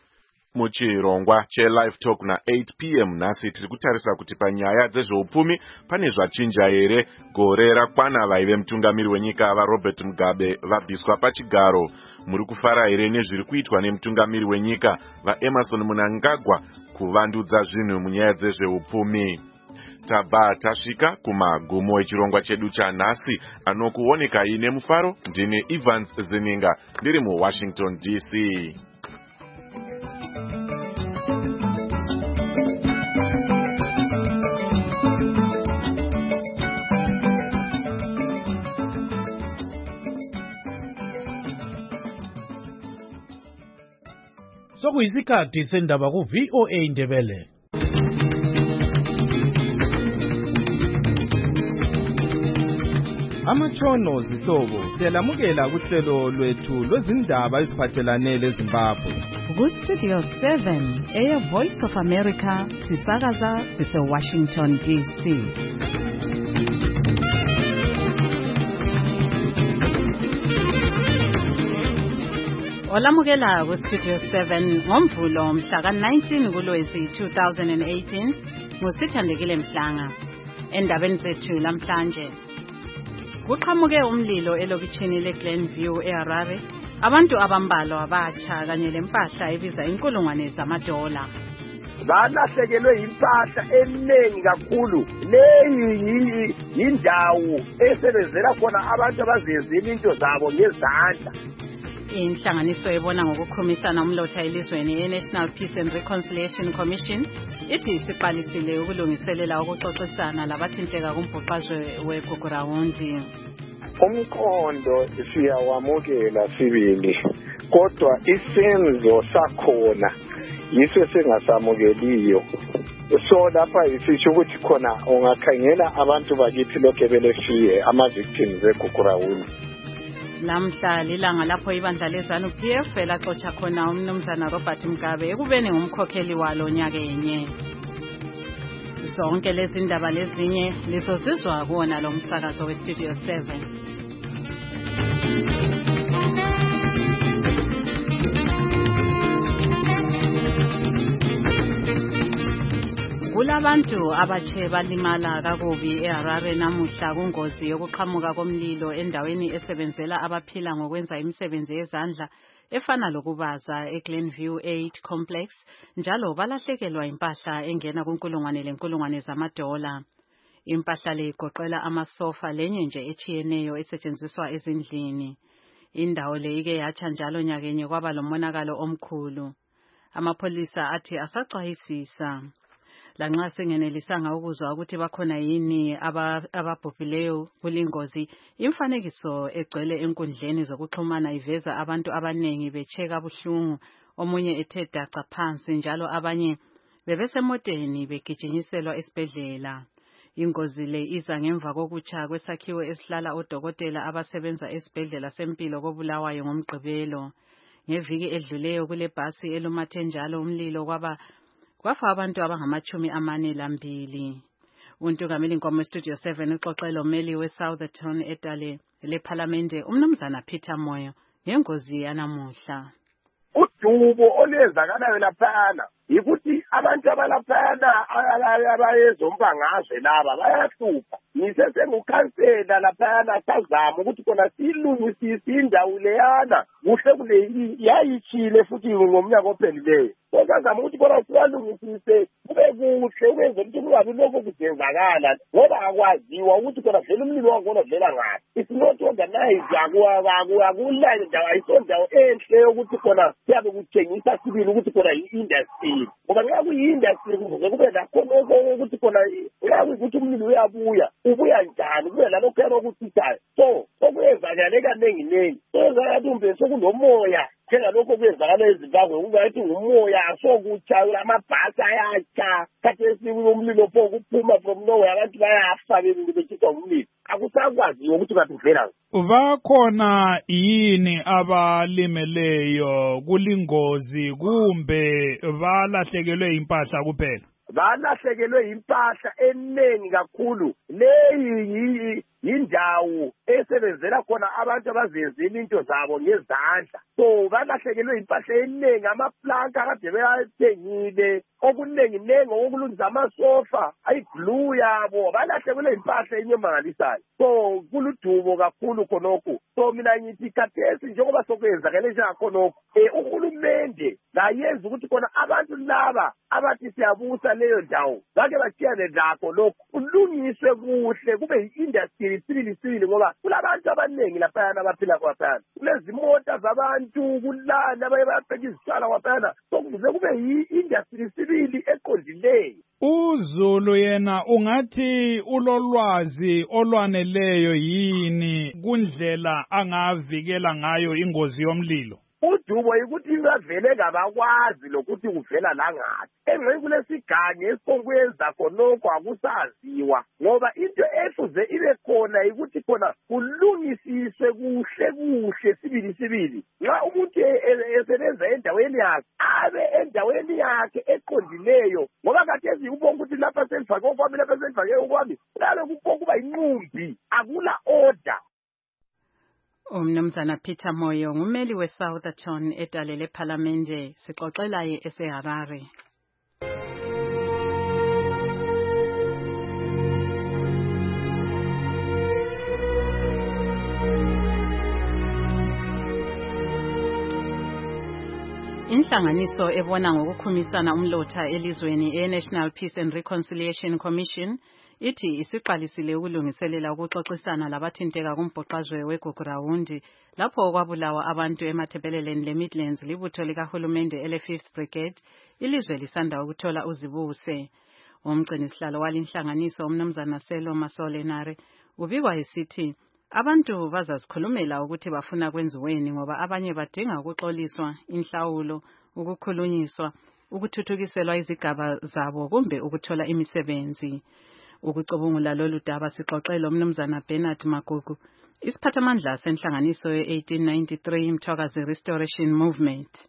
Muchirongwa cheLive Talk na eight p m nhasi tiri kutarisa kuti panyaya dzezveupfumi pane zvachinja here. Gore rakwana vaive mutungamiri wenyika vaRobert Mugabe vabviswa pachigaro. Muri kufara here nezviri kuitwa nemutungamiri wenyika vaEmerson Mnangagwa kuvandudza zvinhu munyaya dzezveupfumi? Tabva tasvika kumagumo echirongwa chedu chanhasi anokuoneka ine mufaro. Ndine Evans Zininga ndiri muWashington D C. Sekuyisikhathi sendaba ku V O A Ndebele. Amatshono zihlobo siyalamukela kuhlelo lwethu lwezindaba eziphathelane leZimbabwe. Ku Studio seven eya Voice of America sisakaza sise Washington D C. Olamukela ku Studio seven ngomvulo mhla ka nineteen kuLwezi two thousand eighteen ngusithandekile Mhlanga. Endabeni zethu lamhlanje kuqhamuke umlilo elokitshini leGlenview eHarare. Abantu abambalwa abatsha kanye lempahla ebiza inkulungwane zamadola. Balahlekelwe impahla eningi kakhulu. Leyi yindawo esebenzela khona abantu abazenzile into zabo ngezandla. Inhlanganiso ebona ngokukhumisana umlotha elizweni eNational Peace and Reconciliation Commission ithi isiqalisile ukulungiselela ukuxoxisana labathinteka kumbhuqazwe weGugurawundi. Umkhondo siyawamukela sibili kodwa isenzo sakhona yiso singasamukeliyo. So lapha isisho ukuthi khona ungakhangela abantu bakithi lokho belefiye ama victims eGugurawundi. Namhla lilanga lapho ibandla leZANU P F elaxotsha khona umnumzana Robert Mugabe ekubeni ngumkhokheli walo nyakenye. Zonke lezi ndaba lezinye lizozizwa kuona lo msakazo we Studio seven. Kulabantu abatshe balimala kakubi eHarare namuhla kungozi yokuqhamuka komlilo endaweni esebenzela abaphila ngokwenza imisebenzi yezandla efana lokubaza eGlenview eight Complex, njalo balahlekelwa impahla engena kunkulungwane lenkulungwane zamadola. Impahla le igoqela amasofa lenye nje echiyeneyo esetshenziswa ezindlini. Indawo le ike yatsha njalo nyakenye kwaba lomonakalo omkhulu. Amapholisa athi asaxwayisisa. Lanxa sengenelisanga ukuzwa ukuthi bakhona yini ababhubhileyo kulingozi, imfanekiso egcwele enkundleni zokuxhumana iveza abantu abanengi betsheka buhlungu, omunye ethe daca phansi njalo abanye bebesemoteni begijinyiselwa esibhedlela. Ingozi le iza ngemva kokutsha kwesakhiwo esihlala odokotela abasebenza esibhedlela sempilo koBulawayo ngomgqibelo. Ngeviki edluleyo kule bhasi elumathe njalo umlilo kwaba kwafa abantu abangamachumi amane lambili. Untugameli Nkomo Studio seven uxoxelo meli weSoutherton etale leParlamente umnumzana Peter Moyo ngengozi yanamuhla. Udubo olwenzakalayo laphana yikuthi abantu abalaphana abayezombangazwe laba bayahlupha. Ngisesengukhansela laphana sazama ukuthi kona silungisise indawo leyana kuhle kule yayitshile futhi ngomnyaka ophelileyo. Sazama ukuthi kona siyalungisise kube kuhle ukwenza ukuthi kungabi lokho kudenzakala ngoba akwaziwa ukuthi kona vele umlilo wakona vela ngaphi. It's not organized akulani ndawo ayisondawo enhle yokuthi kona siyabe kutshengisa sibili ukuthi kona yi-industry. Ngoba nxa kuyi-industry kuze kube lakhonoko ukuthi kona nxa ukuthi umlilo uyabuya ubuya njani kube lalokhu yalokuthithayo. So okuyenzakale kanengi nengi senzakathi umbe sokulomoya njengalokho kwenzakala eZimbabwe ungathi ngumoya asokutsha amabhasi ayatsha khathi esikulo umlilo pho kuphuma from nowhere abantu bayafa bechithwa umlilo akusakwaziyo ukuthi bathi uvela. Bakhona yini abalimeleyo kulingozi kumbe balahlekelwe impahla kuphela? Balahlekelwe impahla eningi kakhulu. Leyi yindawo esebenzela khona abantu abazenzile into zabo ngezandla. So balahlekelwe impahla eningi, amaplanka kade beyathengile, okuningi nengi okulungisa amasofa, ayiglue yabo, balahlekelwe impahla enyomangalisayo. So kuludubo kakhulu khonokho. So mina ngithi khathesi njengoba sokwenzakele njengakhonokho, eh uhulumende la yenza ukuthi khona abantu laba abathi siyabusa leyo ndawo bake bathiyane lakho lokho kulungiswe kuhle kube yi-industry sibili sibili ngoba kulabantu abaningi laphayana abaphila kwaphana, kulezimota zabantu kulana abaye bayabheka izitshalo kwaphana. So kuze kube yi-industry sibili eqondileyo. uZulu yena ungathi ulolwazi olwaneleyo yini kundlela angavikela ngayo ingozi yomlilo? udubo yikuthi bavele ngabakwazi lokuthi uvela la ngaphi engxe kulesigange esikokuyenza khonokho akusaziwa ngoba into efuze ibe khona yikuthi khona kulungisiswe kuhle kuhle sibili sibili nxa umuntu esebenza endaweni yakhe abe endaweni yakhe eqondileyo ngoba kathesi ubonga ukuthi lapha selifake okwami lapha selifake okwami lalo kuba inqumbi akula order. Umnumzana Peter Moyo ngumeli weSoutherton etalele Parliamente sixoxela ye eseHarare. Inhlanganiso ebona ngokukhumisana umlotha elizweni eNational Peace and Reconciliation Commission ithi isiqalisile ukulungiselela ukuxoxisana labathinteka kumbhoqazwe weGugurawundi lapho okwabulawa abantu eMathebeleleni leMidlands libutho likahulumende ele fifth Brigade ilizwe lisanda ukuthola uzibuse. Umgcini sihlalo walinhlanganiso umnumzana Selo Masolenare ubikwa isithi abantu bazazikhulumela ukuthi bafuna kwenziweni ngoba abanye badinga ukuxoliswa inhlawulo ukukhulunyiswa ukuthuthukiselwa izigaba zabo kumbe ukuthola imisebenzi. Ukucubungula lolu daba sixoxela umnumzana Bernard Magugu isiphathamandla senhlanganiso ye-eighteen ninety-three Mthwakazi Restoration Movement.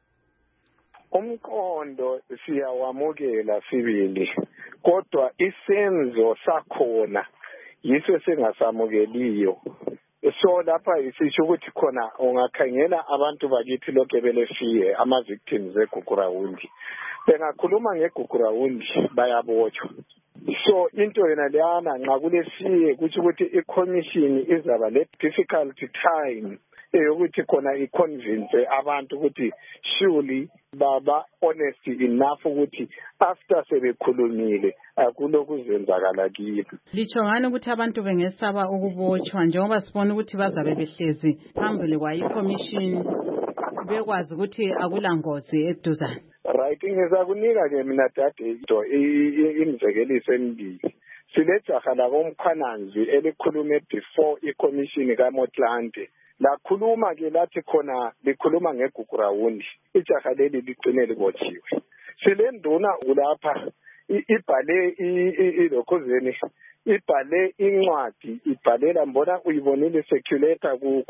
Umqondo siyawamukela sibili kodwa isenzo sakhona yiso sengasamukeliyo. So lapha isisho ukuthi khona ungakhangela abantu bakithi lokho belefiye ama victims eGugurawundi bengakhuluma ngeGugurawundi bayabotshwa. So into yena leyana nxa kulefiye kuthi ukuthi i-commission izaba le difficult time eyokuthi khona i-convince abantu ukuthi surely baba honest enough ukuthi after sebekhulumile akulokuzenzakala kibo. Litsho ngani ukuthi abantu bengesaba ukubotshwa njengoba sibona ukuthi bazabe behlezi phambili kwa i-commission bekwazi ukuthi akulangozi eduzane. Right, ngizakunika ke mina dade into imizekeliso emibili. Silejaha lakomkhwananzi elikhulume before i-commission kaMotlanthe. Lakhuluma ke lathi khona likhuluma ngeGugurawundi. Ijaha leli ligcine libotshiwe. Silenduna ulapha ibhale ilokhuzeni ibhale incwadi ibhalela mbona uyibonile circulator ku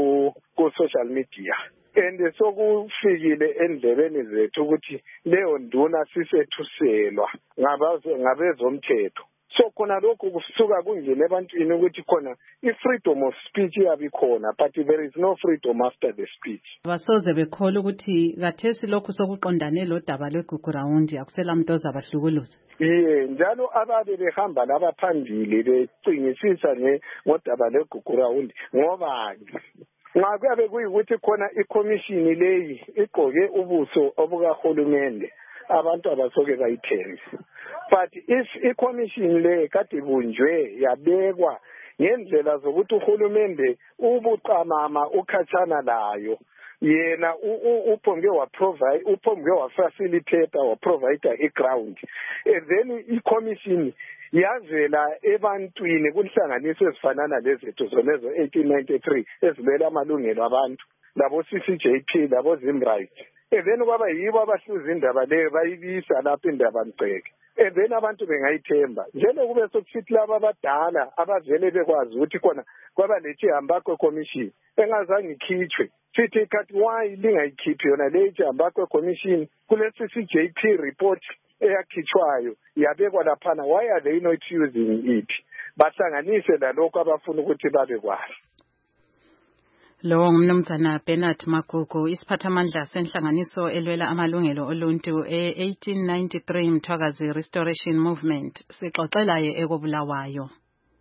ku social media. And sokufikile endlebeni zethu ukuthi leyo nduna sisethuselwa ngabezomthetho. So khona lokho kusuka kungene ebantwini ukuthi khona i-freedom of speech yabi khona but there is no freedom after the speech. Basoze bekhola ukuthi kathesi lokhu sokuqondane lo daba lweGugurawundi akusela muntu ozabahlukuluza. Ye njalo ababe behamba labaphambili becingisisa ngodaba lweGugurawundi ngoba nxa kuyabe kuyikuthi khona i-commission leyi igqoke ubuso obukahulumende abantu abasoke bayithembe. But if i-commission le kade bunjwe yabekwa ngendlela zokuthi uhulumende ubuqamama ukhatshana layo yena uphombe wa provide uphombe wa facilitate wa provider i-ground and then i-commission yazela ebantwini kunhlanganiso ezifanana lezethu zonezo eighteen ninety-three ezibela amalungelo abantu labo C C J P labo Zimright and then kwaba yibo abahluza indaba leyo bayibisa lapha indaba mceke and then abantu bengayithemba njalo kube sokusithi laba abadala abavele bekwazi ukuthi khona kwaba lethi hamba kwe-commission engazange ikhitshwe sithi kathi why lingayikhiphi yona lethi hamba kwe-commission kule C C J P report eyakhitshwayo yabekwa laphana why are they not using it bahlanganise lalokho abafuna ukuthi babe kwazi. Lo ngumnumzana Bernard Magugu isiphathamandla senhlanganiso elwela amalungelo oluntu e-eighteen ninety-three Mthwakazi Restoration Movement sixoxela ye ekobulawayo.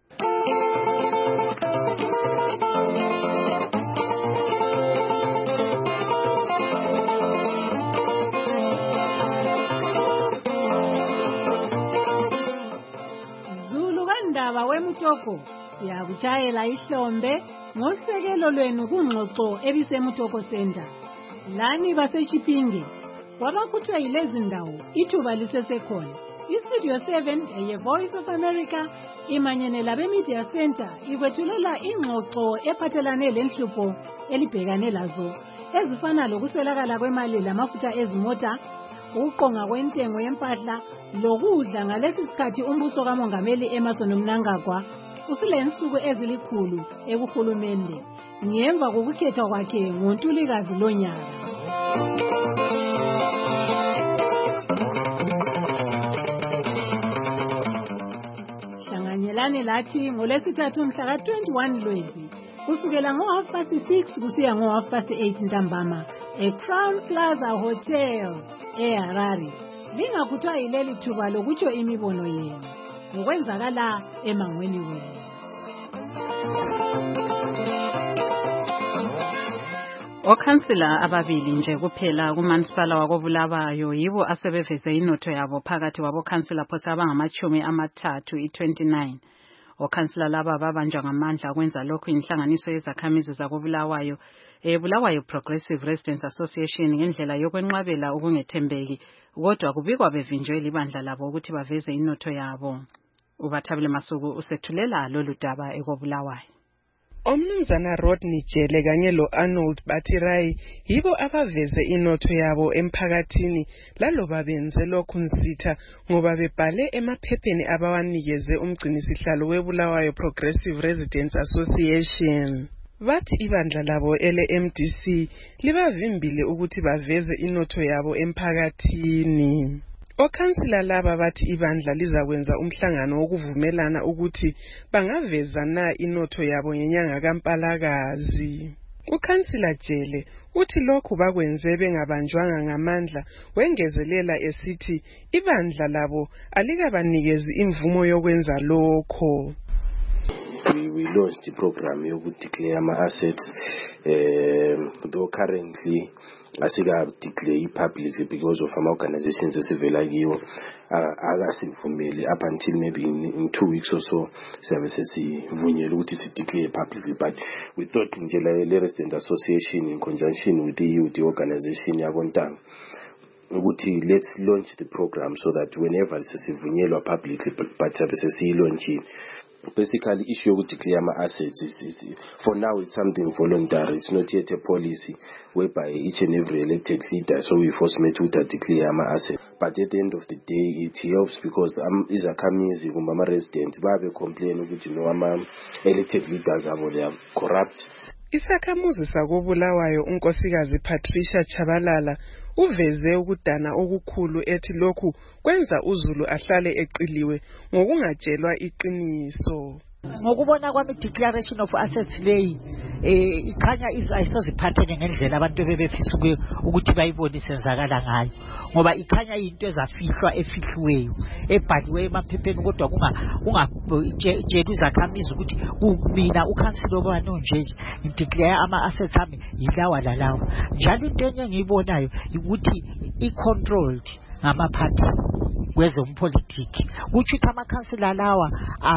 Zulu kandaba weMutoko siyakuchayela ihlombe ngosekelo lwenu kungxoxo ebiseMutoko Center. Lani basechipinge wabakhuthwa yilezi ndawo ithuba lisesekhona. iStudio seven eye Voice of America imanyene labe Media Center ikwethulela ingxoxo ephathelane lenhlupho elibhekane lazo ezifana lokuswelakala kwemali lamafutha ezimota, ukuqonga kwentengo yempahla lokudla. Ngalesi sikhathi umbuso kaMongameli Emmerson Mnangagwa usilensuku ezilikhulu ekuhulumende ngemva kokukhethwa kwakhe ngoNtulikazi lonyaka. Hlanganyelani lathi ngolesithathu mhla ka twenty-one Lwezi kusukela ngo half past six kusiya ngo half past eight ntambama eCrown Plaza Hotel eHarare. Lingakuthwa ileli thuba lokutsho imibono yenu ngokwenzakala emangweni wenu. Okhansila ababili nje kuphela kumansipala wakobulawayo yibo asebeveze inotho yabo phakathi kwabokhansila phose abangamachumi amathathu i-twenty-nine. Okhansila laba babanjwa ngamandla kwenza lokhu inhlanganiso yezakhamizi zakobulawayo eBulawayo Progressive Residents Association ngendlela yokwenqabela ukungethembeki, kodwa kubikwa bevinjwe libandla labo ukuthi baveze inotho yabo. Ubathabile Masuku usethulela lolu daba ekobulawayo. Omnumzana Rodney Jele kanye lo-Arnold Batirai yibo abaveze inotho yabo emphakathini laloba benze lokhu nsitha ngoba bebhale emaphepheni abawanikeze umgcinisihlalo weBulawayo Progressive Residents Association. Bathi ibandla labo ele M D C libavimbile ukuthi baveze inotho yabo emphakathini. Okhansila laba bathi ibandla lizakwenza umhlangano wokuvumelana ukuthi bangaveza na inotho yabo ngenyanga kaMpalakazi. Ukhansila Jele uthi lokhu bakwenze bengabanjwanga ngamandla, wengezelela esithi ibandla labo alikabanikezi imvumo yokwenza lokho. We, we launched the program to declare our assets, uh, though currently asika declare publicly because of our organizations esivela kiwo akasimvumeli up until maybe in, in two weeks or so siyabe sesivunyelwe ukuthi si declare publicly, but we thought njela le resident association in conjunction with the E U D organization yakontanga ukuthi let's launch the program so that whenever sesivunyelwa publicly but siyabe sesilaunchini. Basically, issue to declare my assets is, is for now it's something voluntary. It's not yet a policy whereby each and every elected leader so we force me to declare my assets. But at the end of the day, it helps because I'm is a kamizi kumama residents babe complain ukuthi no ama elected leaders abo they are corrupt. Isakhamuzi sakobulawayo unkosikazi Patricia Chabalala uveze ukudana okukhulu ethi lokhu kwenza uZulu ahlale eqiliwe ngokungatshelwa iqiniso. Ngokubona kwami declaration of assets leyi eh ikhanya ayisoziphathene ngendlela abantu bebefisa ukuthi bayibone senzakala ngayo, ngoba ikhanya into ezafihlwa efihliweyo ebhaliwe emaphepheni kodwa kunga kungatshela izakhamizi ukuthi mina ukhansilo bani nje ngideclare ama assets ami yilawa lalawa. Njalo into enye engiyibonayo ukuthi i controlled ngamaphathi kwezompolitiki, kuthi ukuthi amakhansila lawa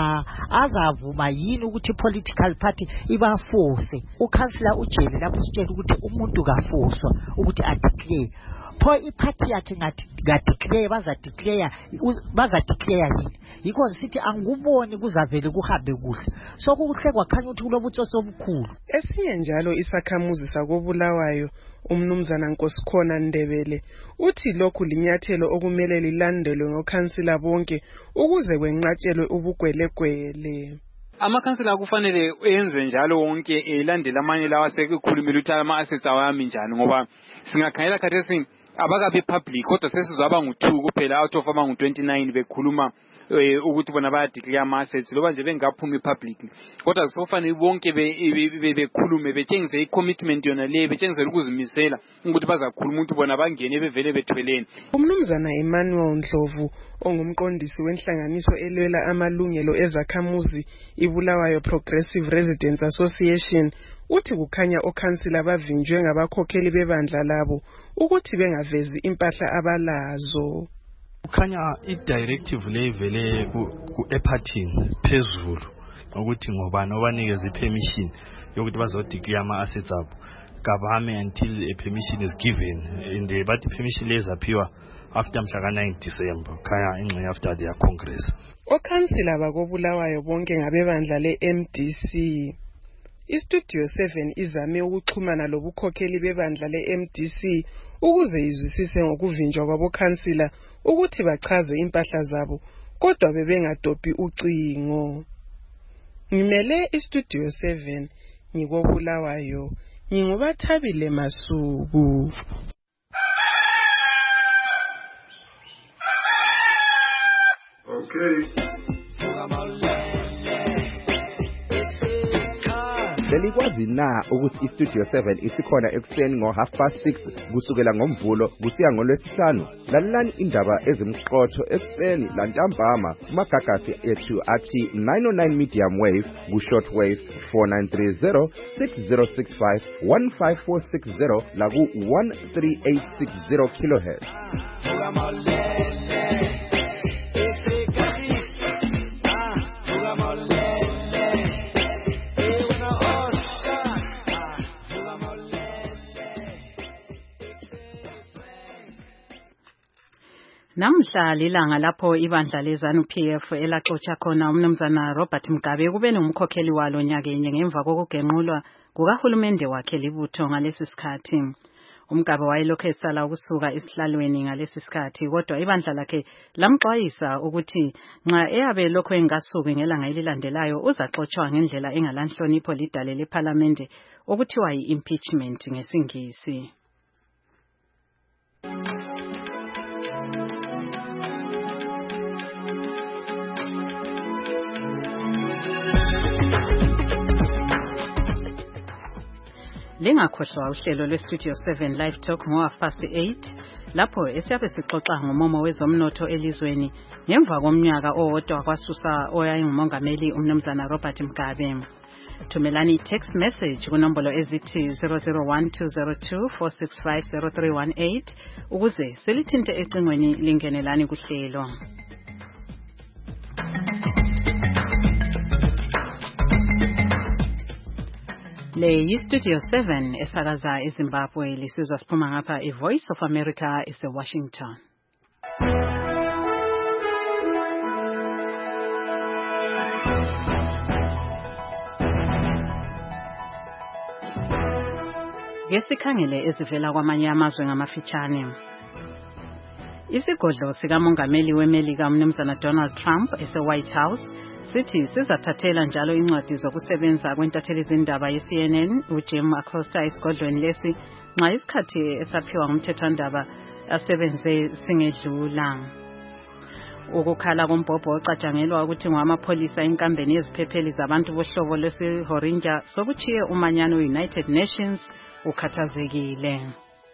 azavuma yini ukuthi political party ibaforce. Ukhansila uJele lapho sitshela ukuthi umuntu kafoswa ukuthi adeclare pho iparty yakhe ngathi ngadeclare baza declare baza declare yini. Yikho sithi anguboni kuzavele kuhambe kuhle, so kuhle kwakhanya ukuthi kulobutsotsi obukhulu. Esinye njalo isakhamuzi sakobulawayo umnumzana Nkosikhona Ndebele uthi lokhu linyathelo okumele lilandelwe ngokhansila bonke ukuze kwenqatshelwe ubugwelegwele. Amakhansila kufanele enze njalo wonke elandela amanye lawa sekukhulumela ukuthi ama assets awami njani, ngoba singakhangela khathesi abakabe public kodwa sesizwa abangu two kuphela out of abangu twenty-nine bekhuluma ukuthi bona baya declare ama assets loba nje bengaphumi publicly, kodwa sofanele bonke bekhulume betshengise i-commitment yona le, betshengise ukuzimisela ukuthi bazakhuluma ukuthi bona bangene bevele bethweleni. Umnumzana Emmanuel Ndlovu ongumqondisi wenhlanganiso elwela amalungelo ezakhamuzi iBulawayo Progressive Residents Association uthi kukhanya okhansila bavinjwe ngabakhokheli bebandla labo ukuthi bengavezi impahla abalazo. Kukhanya i-directive levele ku-epathini phezulu ukuthi ngobani obanikeza i-permission yokuthi bazodeclare ama-assets abo kabame until a permission is given, and but permission lezaphiwa after mhla ka nine December khaya ingxenye after their congress. Okhansila bakobulawayo bonke ngabebandla le-M D C. iStudio seven izame ukuxhumana lobukhokheli bebandla le-M D C ukuze izwisise ngokuvinjwa kwabokhansila ukuthi bachaze impahla zabo, kodwa bebengadophi ucingo. Ngimele iStudio seven ngikobulawayo, ngingubathabile Masuku. Okay. Belikwazi na ukuthi iStudio seven isikhona ekuseni ngo half past six kusukela ngomvulo kusiya ngolwesihlanu? Lalelani indaba ezimqotho ekuseni lantambama kumagagasi ethu athi nine oh nine medium wave ku short wave four nine three zero six zero six five one five four six zero la ku one three eight six zero kilohertz. Namhla lilanga lapho ibandla leZANU P F elaxotsha khona umnumzana Robert Mugabe kube nomkhokheli walo nyakenye ngemva kokugenqulwa kukahulumende wakhe libutho ngalesi sikhathi. Umgabe wayelokhu esala ukusuka esihlalweni ngalesi sikhathi, kodwa ibandla lakhe lamxwayisa ukuthi nxa eyabe lokho engasuki ngelanga elilandelayo uzaxotshwa ngendlela engalanhlonipho lidale leParliament okuthiwa yi-impeachment ngesingisi. Lingakhohlwa uhlelo lweStudio seven Live Talk ngo half past eight lapho esiyabe sixoxa ngomomo wezomnotho elizweni ngemva komnyaka owodwa kwasusa oyayengumongameli umnumzana Robert Mugabe. Thumelani text message kunombolo ezithi zero zero one two zero two four six five zero three one eight ukuze selithinte ecingweni lingenelani kuhlelo. Le yiStudio seven esakaza eZimbabwe lisizwa siphuma ngapha iVoice of America eseWashington. Ngesikhangele ezivela kwamanye amazwe ngamafitshane. Isigodlo sikamongameli weMelika umnumzana Donald Trump eseWhite House sithi sizathathela njalo incwadi zokusebenza kwentatheli zindaba ye-C N N uJim Acosta esigodlweni lesi nxa isikhathi esaphiwa ngumthethwandaba asebenze singedlula. Ukukhala kombhobho ocatshangelwa ukuthi ngwamapholisa enkambeni yeziphepheli zabantu bohlobo lwesi-Rohingya sokuchiye umanyano United Nations ukhathazekile.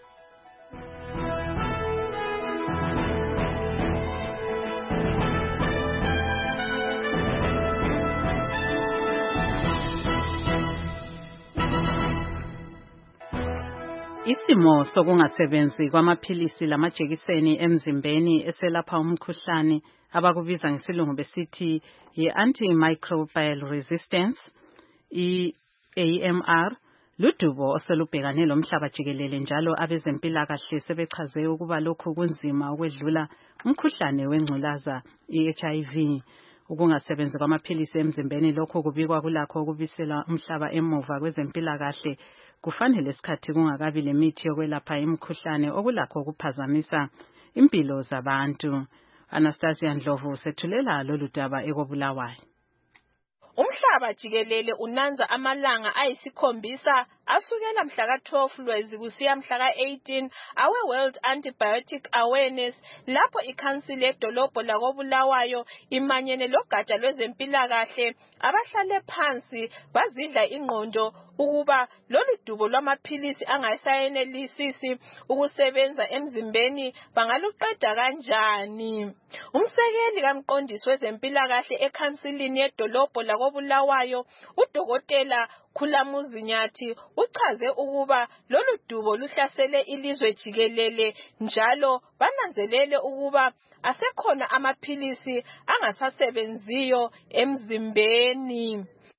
Isimo sokungasebenzi kwamaphilisi lamajekiseni emzimbeni eselapha umkhuhlane abakubiza ngesilungu besithi yi-antimicrobial resistance i-A M R ludubo oselubhekane lomhlaba jikelele, njalo abezempilakahle sebechaze ukuba lokhu kunzima ukwedlula umkhuhlane wengculaza i-H I V. Ukungasebenzi kwamaphilisi emzimbeni lokho kubikwa kulakho ukubisela umhlaba emuva kwezempilakahle kufanele isikhathi kungakabi lemithi yokwelapha imikhuhlane okulakho ukuphazamisa impilo zabantu. Anastasia Ndlovu sethulela lolu daba ekobulawayo. Umhlaba jikelele unanza amalanga ayisikhombisa asukela mhla ka twelve Lwezi kusiya mhla ka eighteen awe World Antibiotic Awareness, lapho ikhansili edolobho lakobulawayo imanyene logatsha lwezempilakahle abahlale phansi bazidla ingqondo ukuba lolu dubo lwamaphilisi angasayenelisisi ukusebenza emzimbeni bangaluqeda kanjani. Umsekeli kamqondisi wezempilakahle ekhansilini yedolobho lakobulawayo uDokotela Khulamuzi Nyathi uchaze ukuba lolu dubo luhlasele ilizwe jikelele, njalo bananzelele ukuba asekhona amaphilisi angasasebenziyo emzimbeni.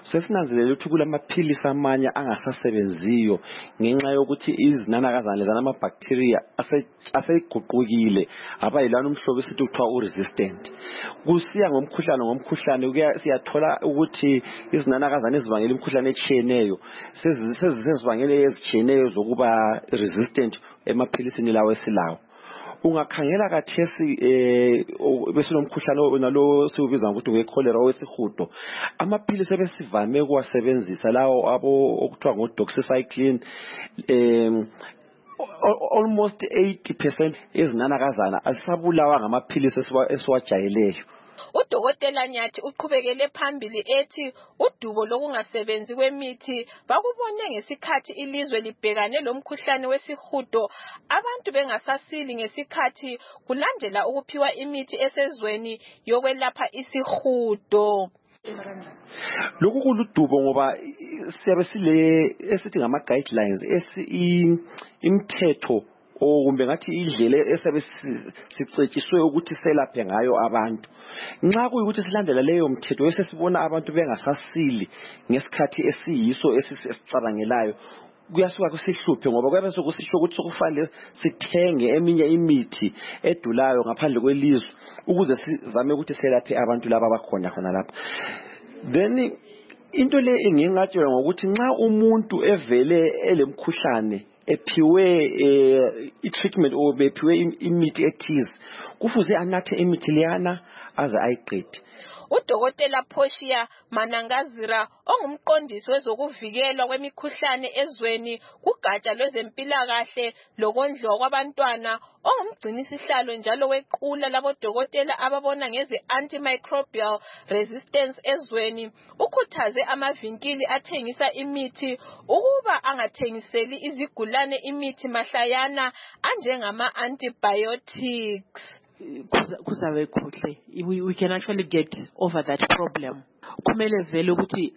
sesinanzelela ukuthi kulamaphilisi amanye angasasebenziyo ngenxa yokuthi izinanakazana lezana amabacteria aseyiguqukile abayilana umhlobo esithi kuthiwa u-resistant. Kusiya ngomkhuhlane ngomkhuhlane siyathola ukuthi izinanakazana ezibangela imikhuhlane etshiyeneyo sezibangele ezitshiyeneyo zokuba resistant emaphilisini lawo esilawo. Ungakhangela kathesi eh besinomkhuhlane nalo siubiza ukuthi wecholera wesihudo, amaphilisi ebesivame ukuwasebenzisa lawo abo okuthiwa ngodoxycycline em almost eighty percent ezinanakazana asisabulawa ngamaphilisi esiwajayeleyo. Udokotela Nyathi uqhubekele phambili ethi udubo lokungasebenzi kwemithi bakubone ngesikhathi ilizwe libhekane lomkhuhlane wesihudo, abantu bengasasili ngesikhathi kulandela ukuphiwa imithi esezweni yokwelapha isihudo. Lokhu kuludubo ngoba siyabe sile esithi ngama guidelines esi imithetho o kumbe ngathi indlela esabe sicetshiswe ukuthi selaphe ngayo abantu. Nxa kuyikuthi silandela leyo mthetho bese sibona abantu bengasasili ngesikhathi esiyiso esicabangelayo, kuyasuka kusihluphe ngoba kwabe sokusisho ukuthi sokufanele sithenge eminye imithi edulayo ngaphandle kwelizwe ukuze sizame ukuthi selaphe abantu laba abakhona khona lapha. Then into le engingatshela ngokuthi nxa umuntu evele elemkhuhlane ephiwe i-treatment or bephiwe imithi ethize kufuze anathe imithi leyana aze ayiqede. Udokotela Portia Manangazira ongumqondisi wezokuvikelwa kwemikhuhlane ezweni kugatsha lwezempilakahle lokondliwa kwabantwana ongumgcinisihlalo njalo wequla labodokotela ababona ngeze antimicrobial resistance ezweni ukhuthaze amavinkili athengisa imithi ukuba angathengiseli izigulane imithi mahlayana anjengama antibiotics. Kuzabe kuhle, we, we can actually get over that problem. Kumele vele ukuthi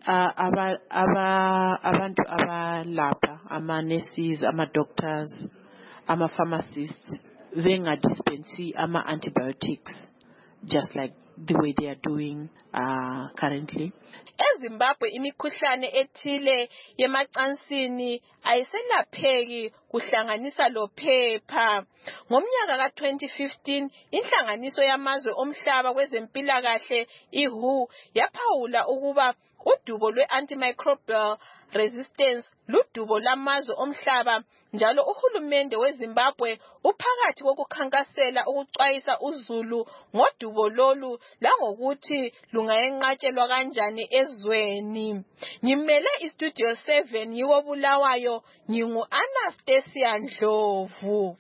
abantu abalapha ama nurses, ama doctors, ama pharmacists bengadispensi ama antibiotics just like the way they are doing uh, currently. eZimbabwe imikhuhlane ethile yemacansini ayiselapheki kuhlanganisa lophepha. Ngomnyaka ka twenty fifteen inhlanganiso yamazwe omhlaba kwezempilakahle I W H O yaphawula ukuba udubo lwe-antimicrobial resistance ludubo lamazwe omhlaba njalo uhulumende weZimbabwe uphakathi kokukhankasela ukuxwayisa uzulu ngodubo lolu langokuthi lungayenqatshelwa kanjani ezweni. Ngimele iStudio seven yiwo Bulawayo, ngingu Anastasia Ndlovu.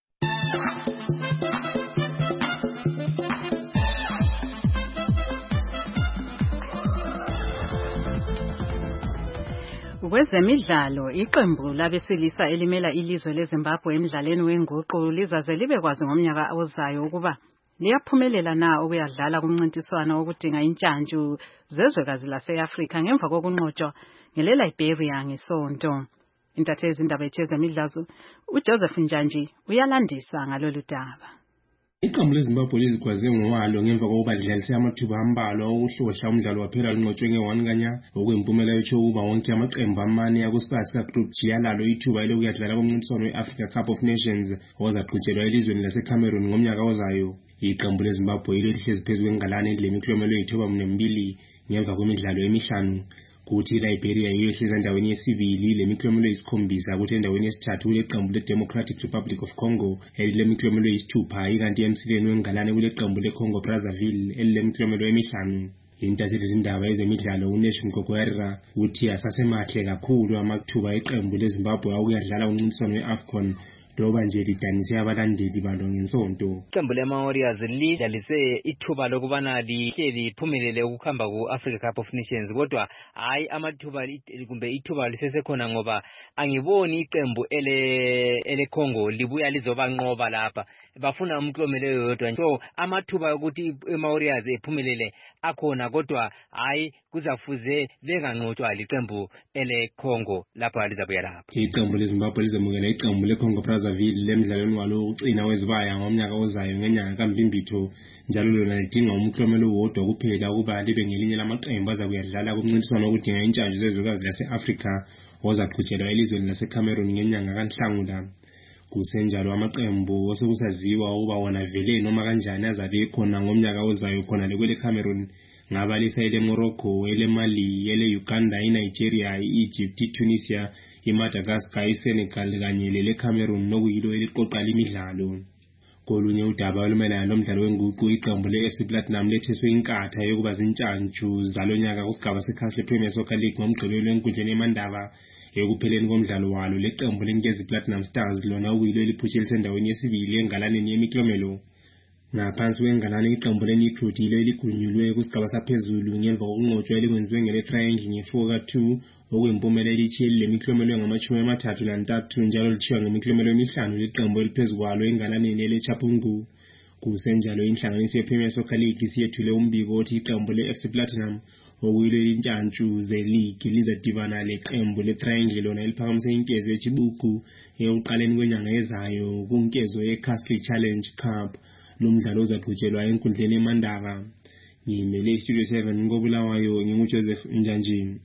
Kwezemidlalo iqembu labesilisa elimela ilizwe leZimbabwe emidlalweni wenguqu lizaze libekwazi ngomnyaka ozayo ukuba liyaphumelela na ukuyadlala kumncintiswano wokudinga intshantshu zezwekazi lase-Afrika ngemva kokunqotshwa ngele-Liberia ngesonto. Intatheli indaba yezemidlalo uJoseph Njanji uyalandisa ngalolu daba. Iqembu leZimbabwe lizigwaze ngowalo ngemva kokuba lidlalise amathuba ambalwa okuhlohla umdlalo waphela lunqotshwe nge-one kanya okwempumela yotsho ukuba wonke amaqembu amane yakusipasi ka-Group G yalalo ithuba elokuyadlala kumncintiswano we-Africa Cup of Nations ozaqhutshelwa elizweni laseCameroon ngomnyaka ozayo. Iqembu leZimbabwe lihlezi phezu kwengalane elemiklomelo eyithoba mbili ngemva kwemidlalo emihlanu. Kuthi iLiberia iyehleza endaweni yesibili lemiklomelo eyisikhombisa kuthi endaweni yesithathu kuleqembu leDemocratic Republic of Congo elilemiklomelo eyisithupha ikanti emsileni wengalane kuleqembu leCongo Brazzaville elilemiklomelo emihlanu. Intatheli zindaba ezemidlalo uNesh Mgogoyarira uthi asasemahle kakhulu amathuba eqembu leZimbabwe ukuyadlala umncintiswano weAFCON doba nje lidanise abalandeli balo ngensonto. Iqembu lema-Warriors lidlalise ithuba lokubana lihleli liphumelele ukuhamba ku-Africa Cup of Nations kodwa hayi amathuba kumbe ithuba lisesekhona ngoba angiboni iqembu ele ele Congo libuya lizobanqoba lapha bafuna umklomelo yodwa so amathuba ukuthi iMauritius ephumelele akhona kodwa hayi kuzafuze benganqotshwa liqembu ele Congo lapha lizabuya lapha. Iqembu leZimbabwe lizamukela iqembu leCongo Brazzaville lemidlalweni walo ucina wezibaya ngomnyaka ozayo ngenyanga kaMbimbitho njalo lona lidinga umklomelo wodwa kuphela ukuba libe ngelinye lamaqembu azakuyadlala kumncintiswano okudinga intshantshu zezwekazi lase-Afrika ozaqhutshelwa elizweni laseCameroon ngenyanga kaNhlangula. Kusenjalo amaqembu osekusaziwa ukuba wona vele noma kanjani azabe ekhona ngomnyaka ozayo khona lekwele Cameroon ngabalisa ele Morocco, ele Mali, ele Uganda, iNigeria, iEgypt, iTunisia, iMadagascar, iSenegal kanye lele Cameroon nokuyilo eliqoqa imidlalo. Kolunye udaba olumelana nomdlalo wenguqu iqembu le-F C Platinum lethiswe inkatha yokuba zintshantshu zalonyaka kusigaba seCastle Premier Soccer League ngomgqibelo enkundleni eMandaba ekupheleni komdlalo walo leqembu leNkezi Platinum Stars lona okuyilo eliphutshe lisendaweni yesibili engalaneni yemiklomelo. Ngaphansi kwengalane iqembu leNigrut yilo eligunyulwe kusigaba saphezulu ngemva kokunqotshwa elikwenziwe ngele Triangle nge-four ka two okuyimpumelelo elithiye lemiklomelo ngamachumi amathathu nantathu njalo lithiwa ngemiklomelo emihlanu liqembu eliphezu kwalo engalaneni eleChapungu. Kusenjalo inhlanganiso yePremier Soccer League siyethule umbiko othi iqembu le-F C Platinum okuyilo intshantshu ze-league lizadibana leqembu le-Triangle lona eliphakamise inkezo yeChibuku ekuqaleni kwenyanga ezayo kunkezo ye-Castle Challenge Cup. Lo mdlalo uzaqhutshelwa enkundleni eMandaba. Ngimele Studio seven ngobulawayo nginguJoseph Njanjini.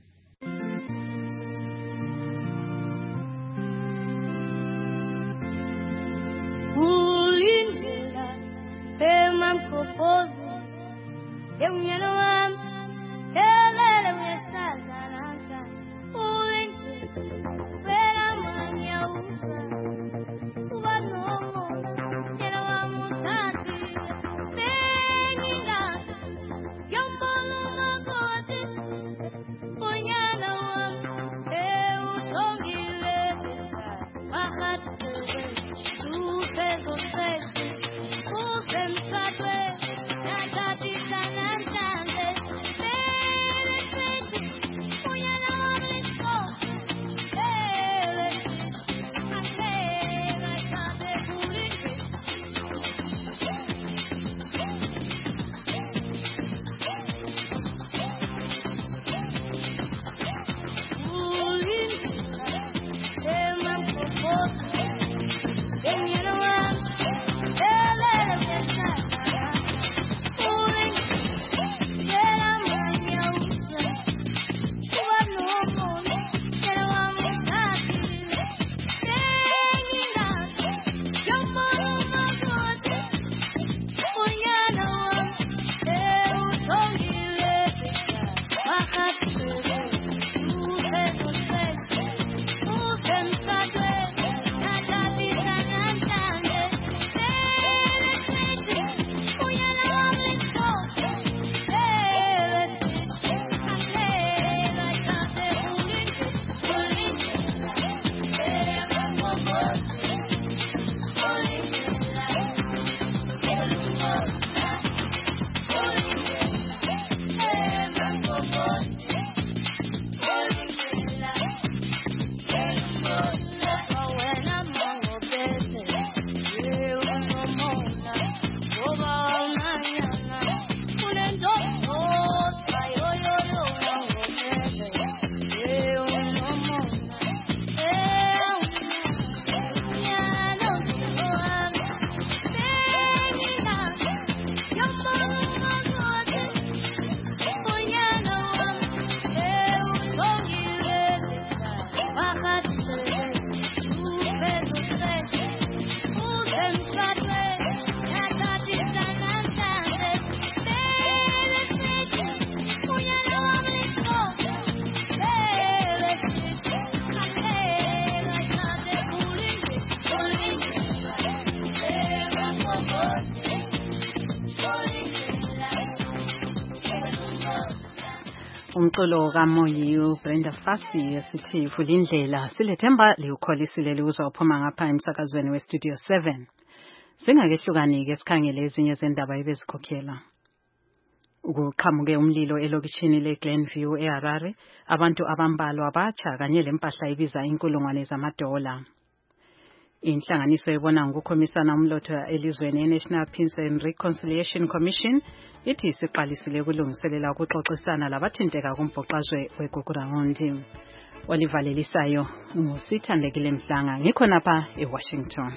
Ulindlela emamkofozi emnyana wami elele uyesandla nanta ulindlela wena manyauza ubanomo nyana wami uthathi benginga yombolo makoti unyana wami ewuthongile wahathi upezo sesi usemshadwe nathathi sanamhlanje umculo kaMoyi uBrenda Fassie esithi Vulindlela silethemba liukholisile liuzophuma ngapha emsakazweni weStudio seven. Singakehlukani ke sikhangele ezinye zendaba ebezikhokhela. Ukuqhamuke umlilo elokishini leGlenview eHarare, abantu abambalwa abatsha kanye lempahla ibiza inkulungwane zamadola. Inhlanganiso ebona ngokukhomisana umlotha elizweni iNational Peace and Reconciliation Commission ithi isiqalisile ukulungiselela ukuxoxisana labathinteka kumbhoxazwe weGugurawundi. Olivalelisayo ngusithandekile Mhlanga ngikhonapha eWashington.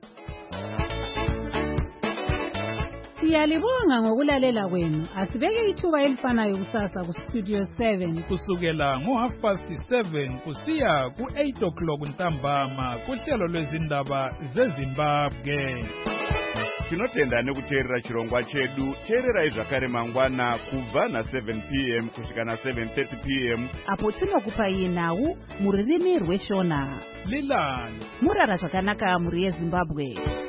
Siyalibonga ngokulalela kwenu. Asibeke ithuba elifanayo kusasa ku Studio seven kusukela ngo half past seven kusiya ku eight o'clock ntambama kuhlelo lwezindaba zeZimbabwe. Tinotenda nekuteerera chirongwa chedu. Teererai zvakare mangwana kubva na seven p m kusvika na seven thirty p m apo tinokupai nhau muririmi rweshona. Lilani murara zvakanaka muri yeZimbabwe.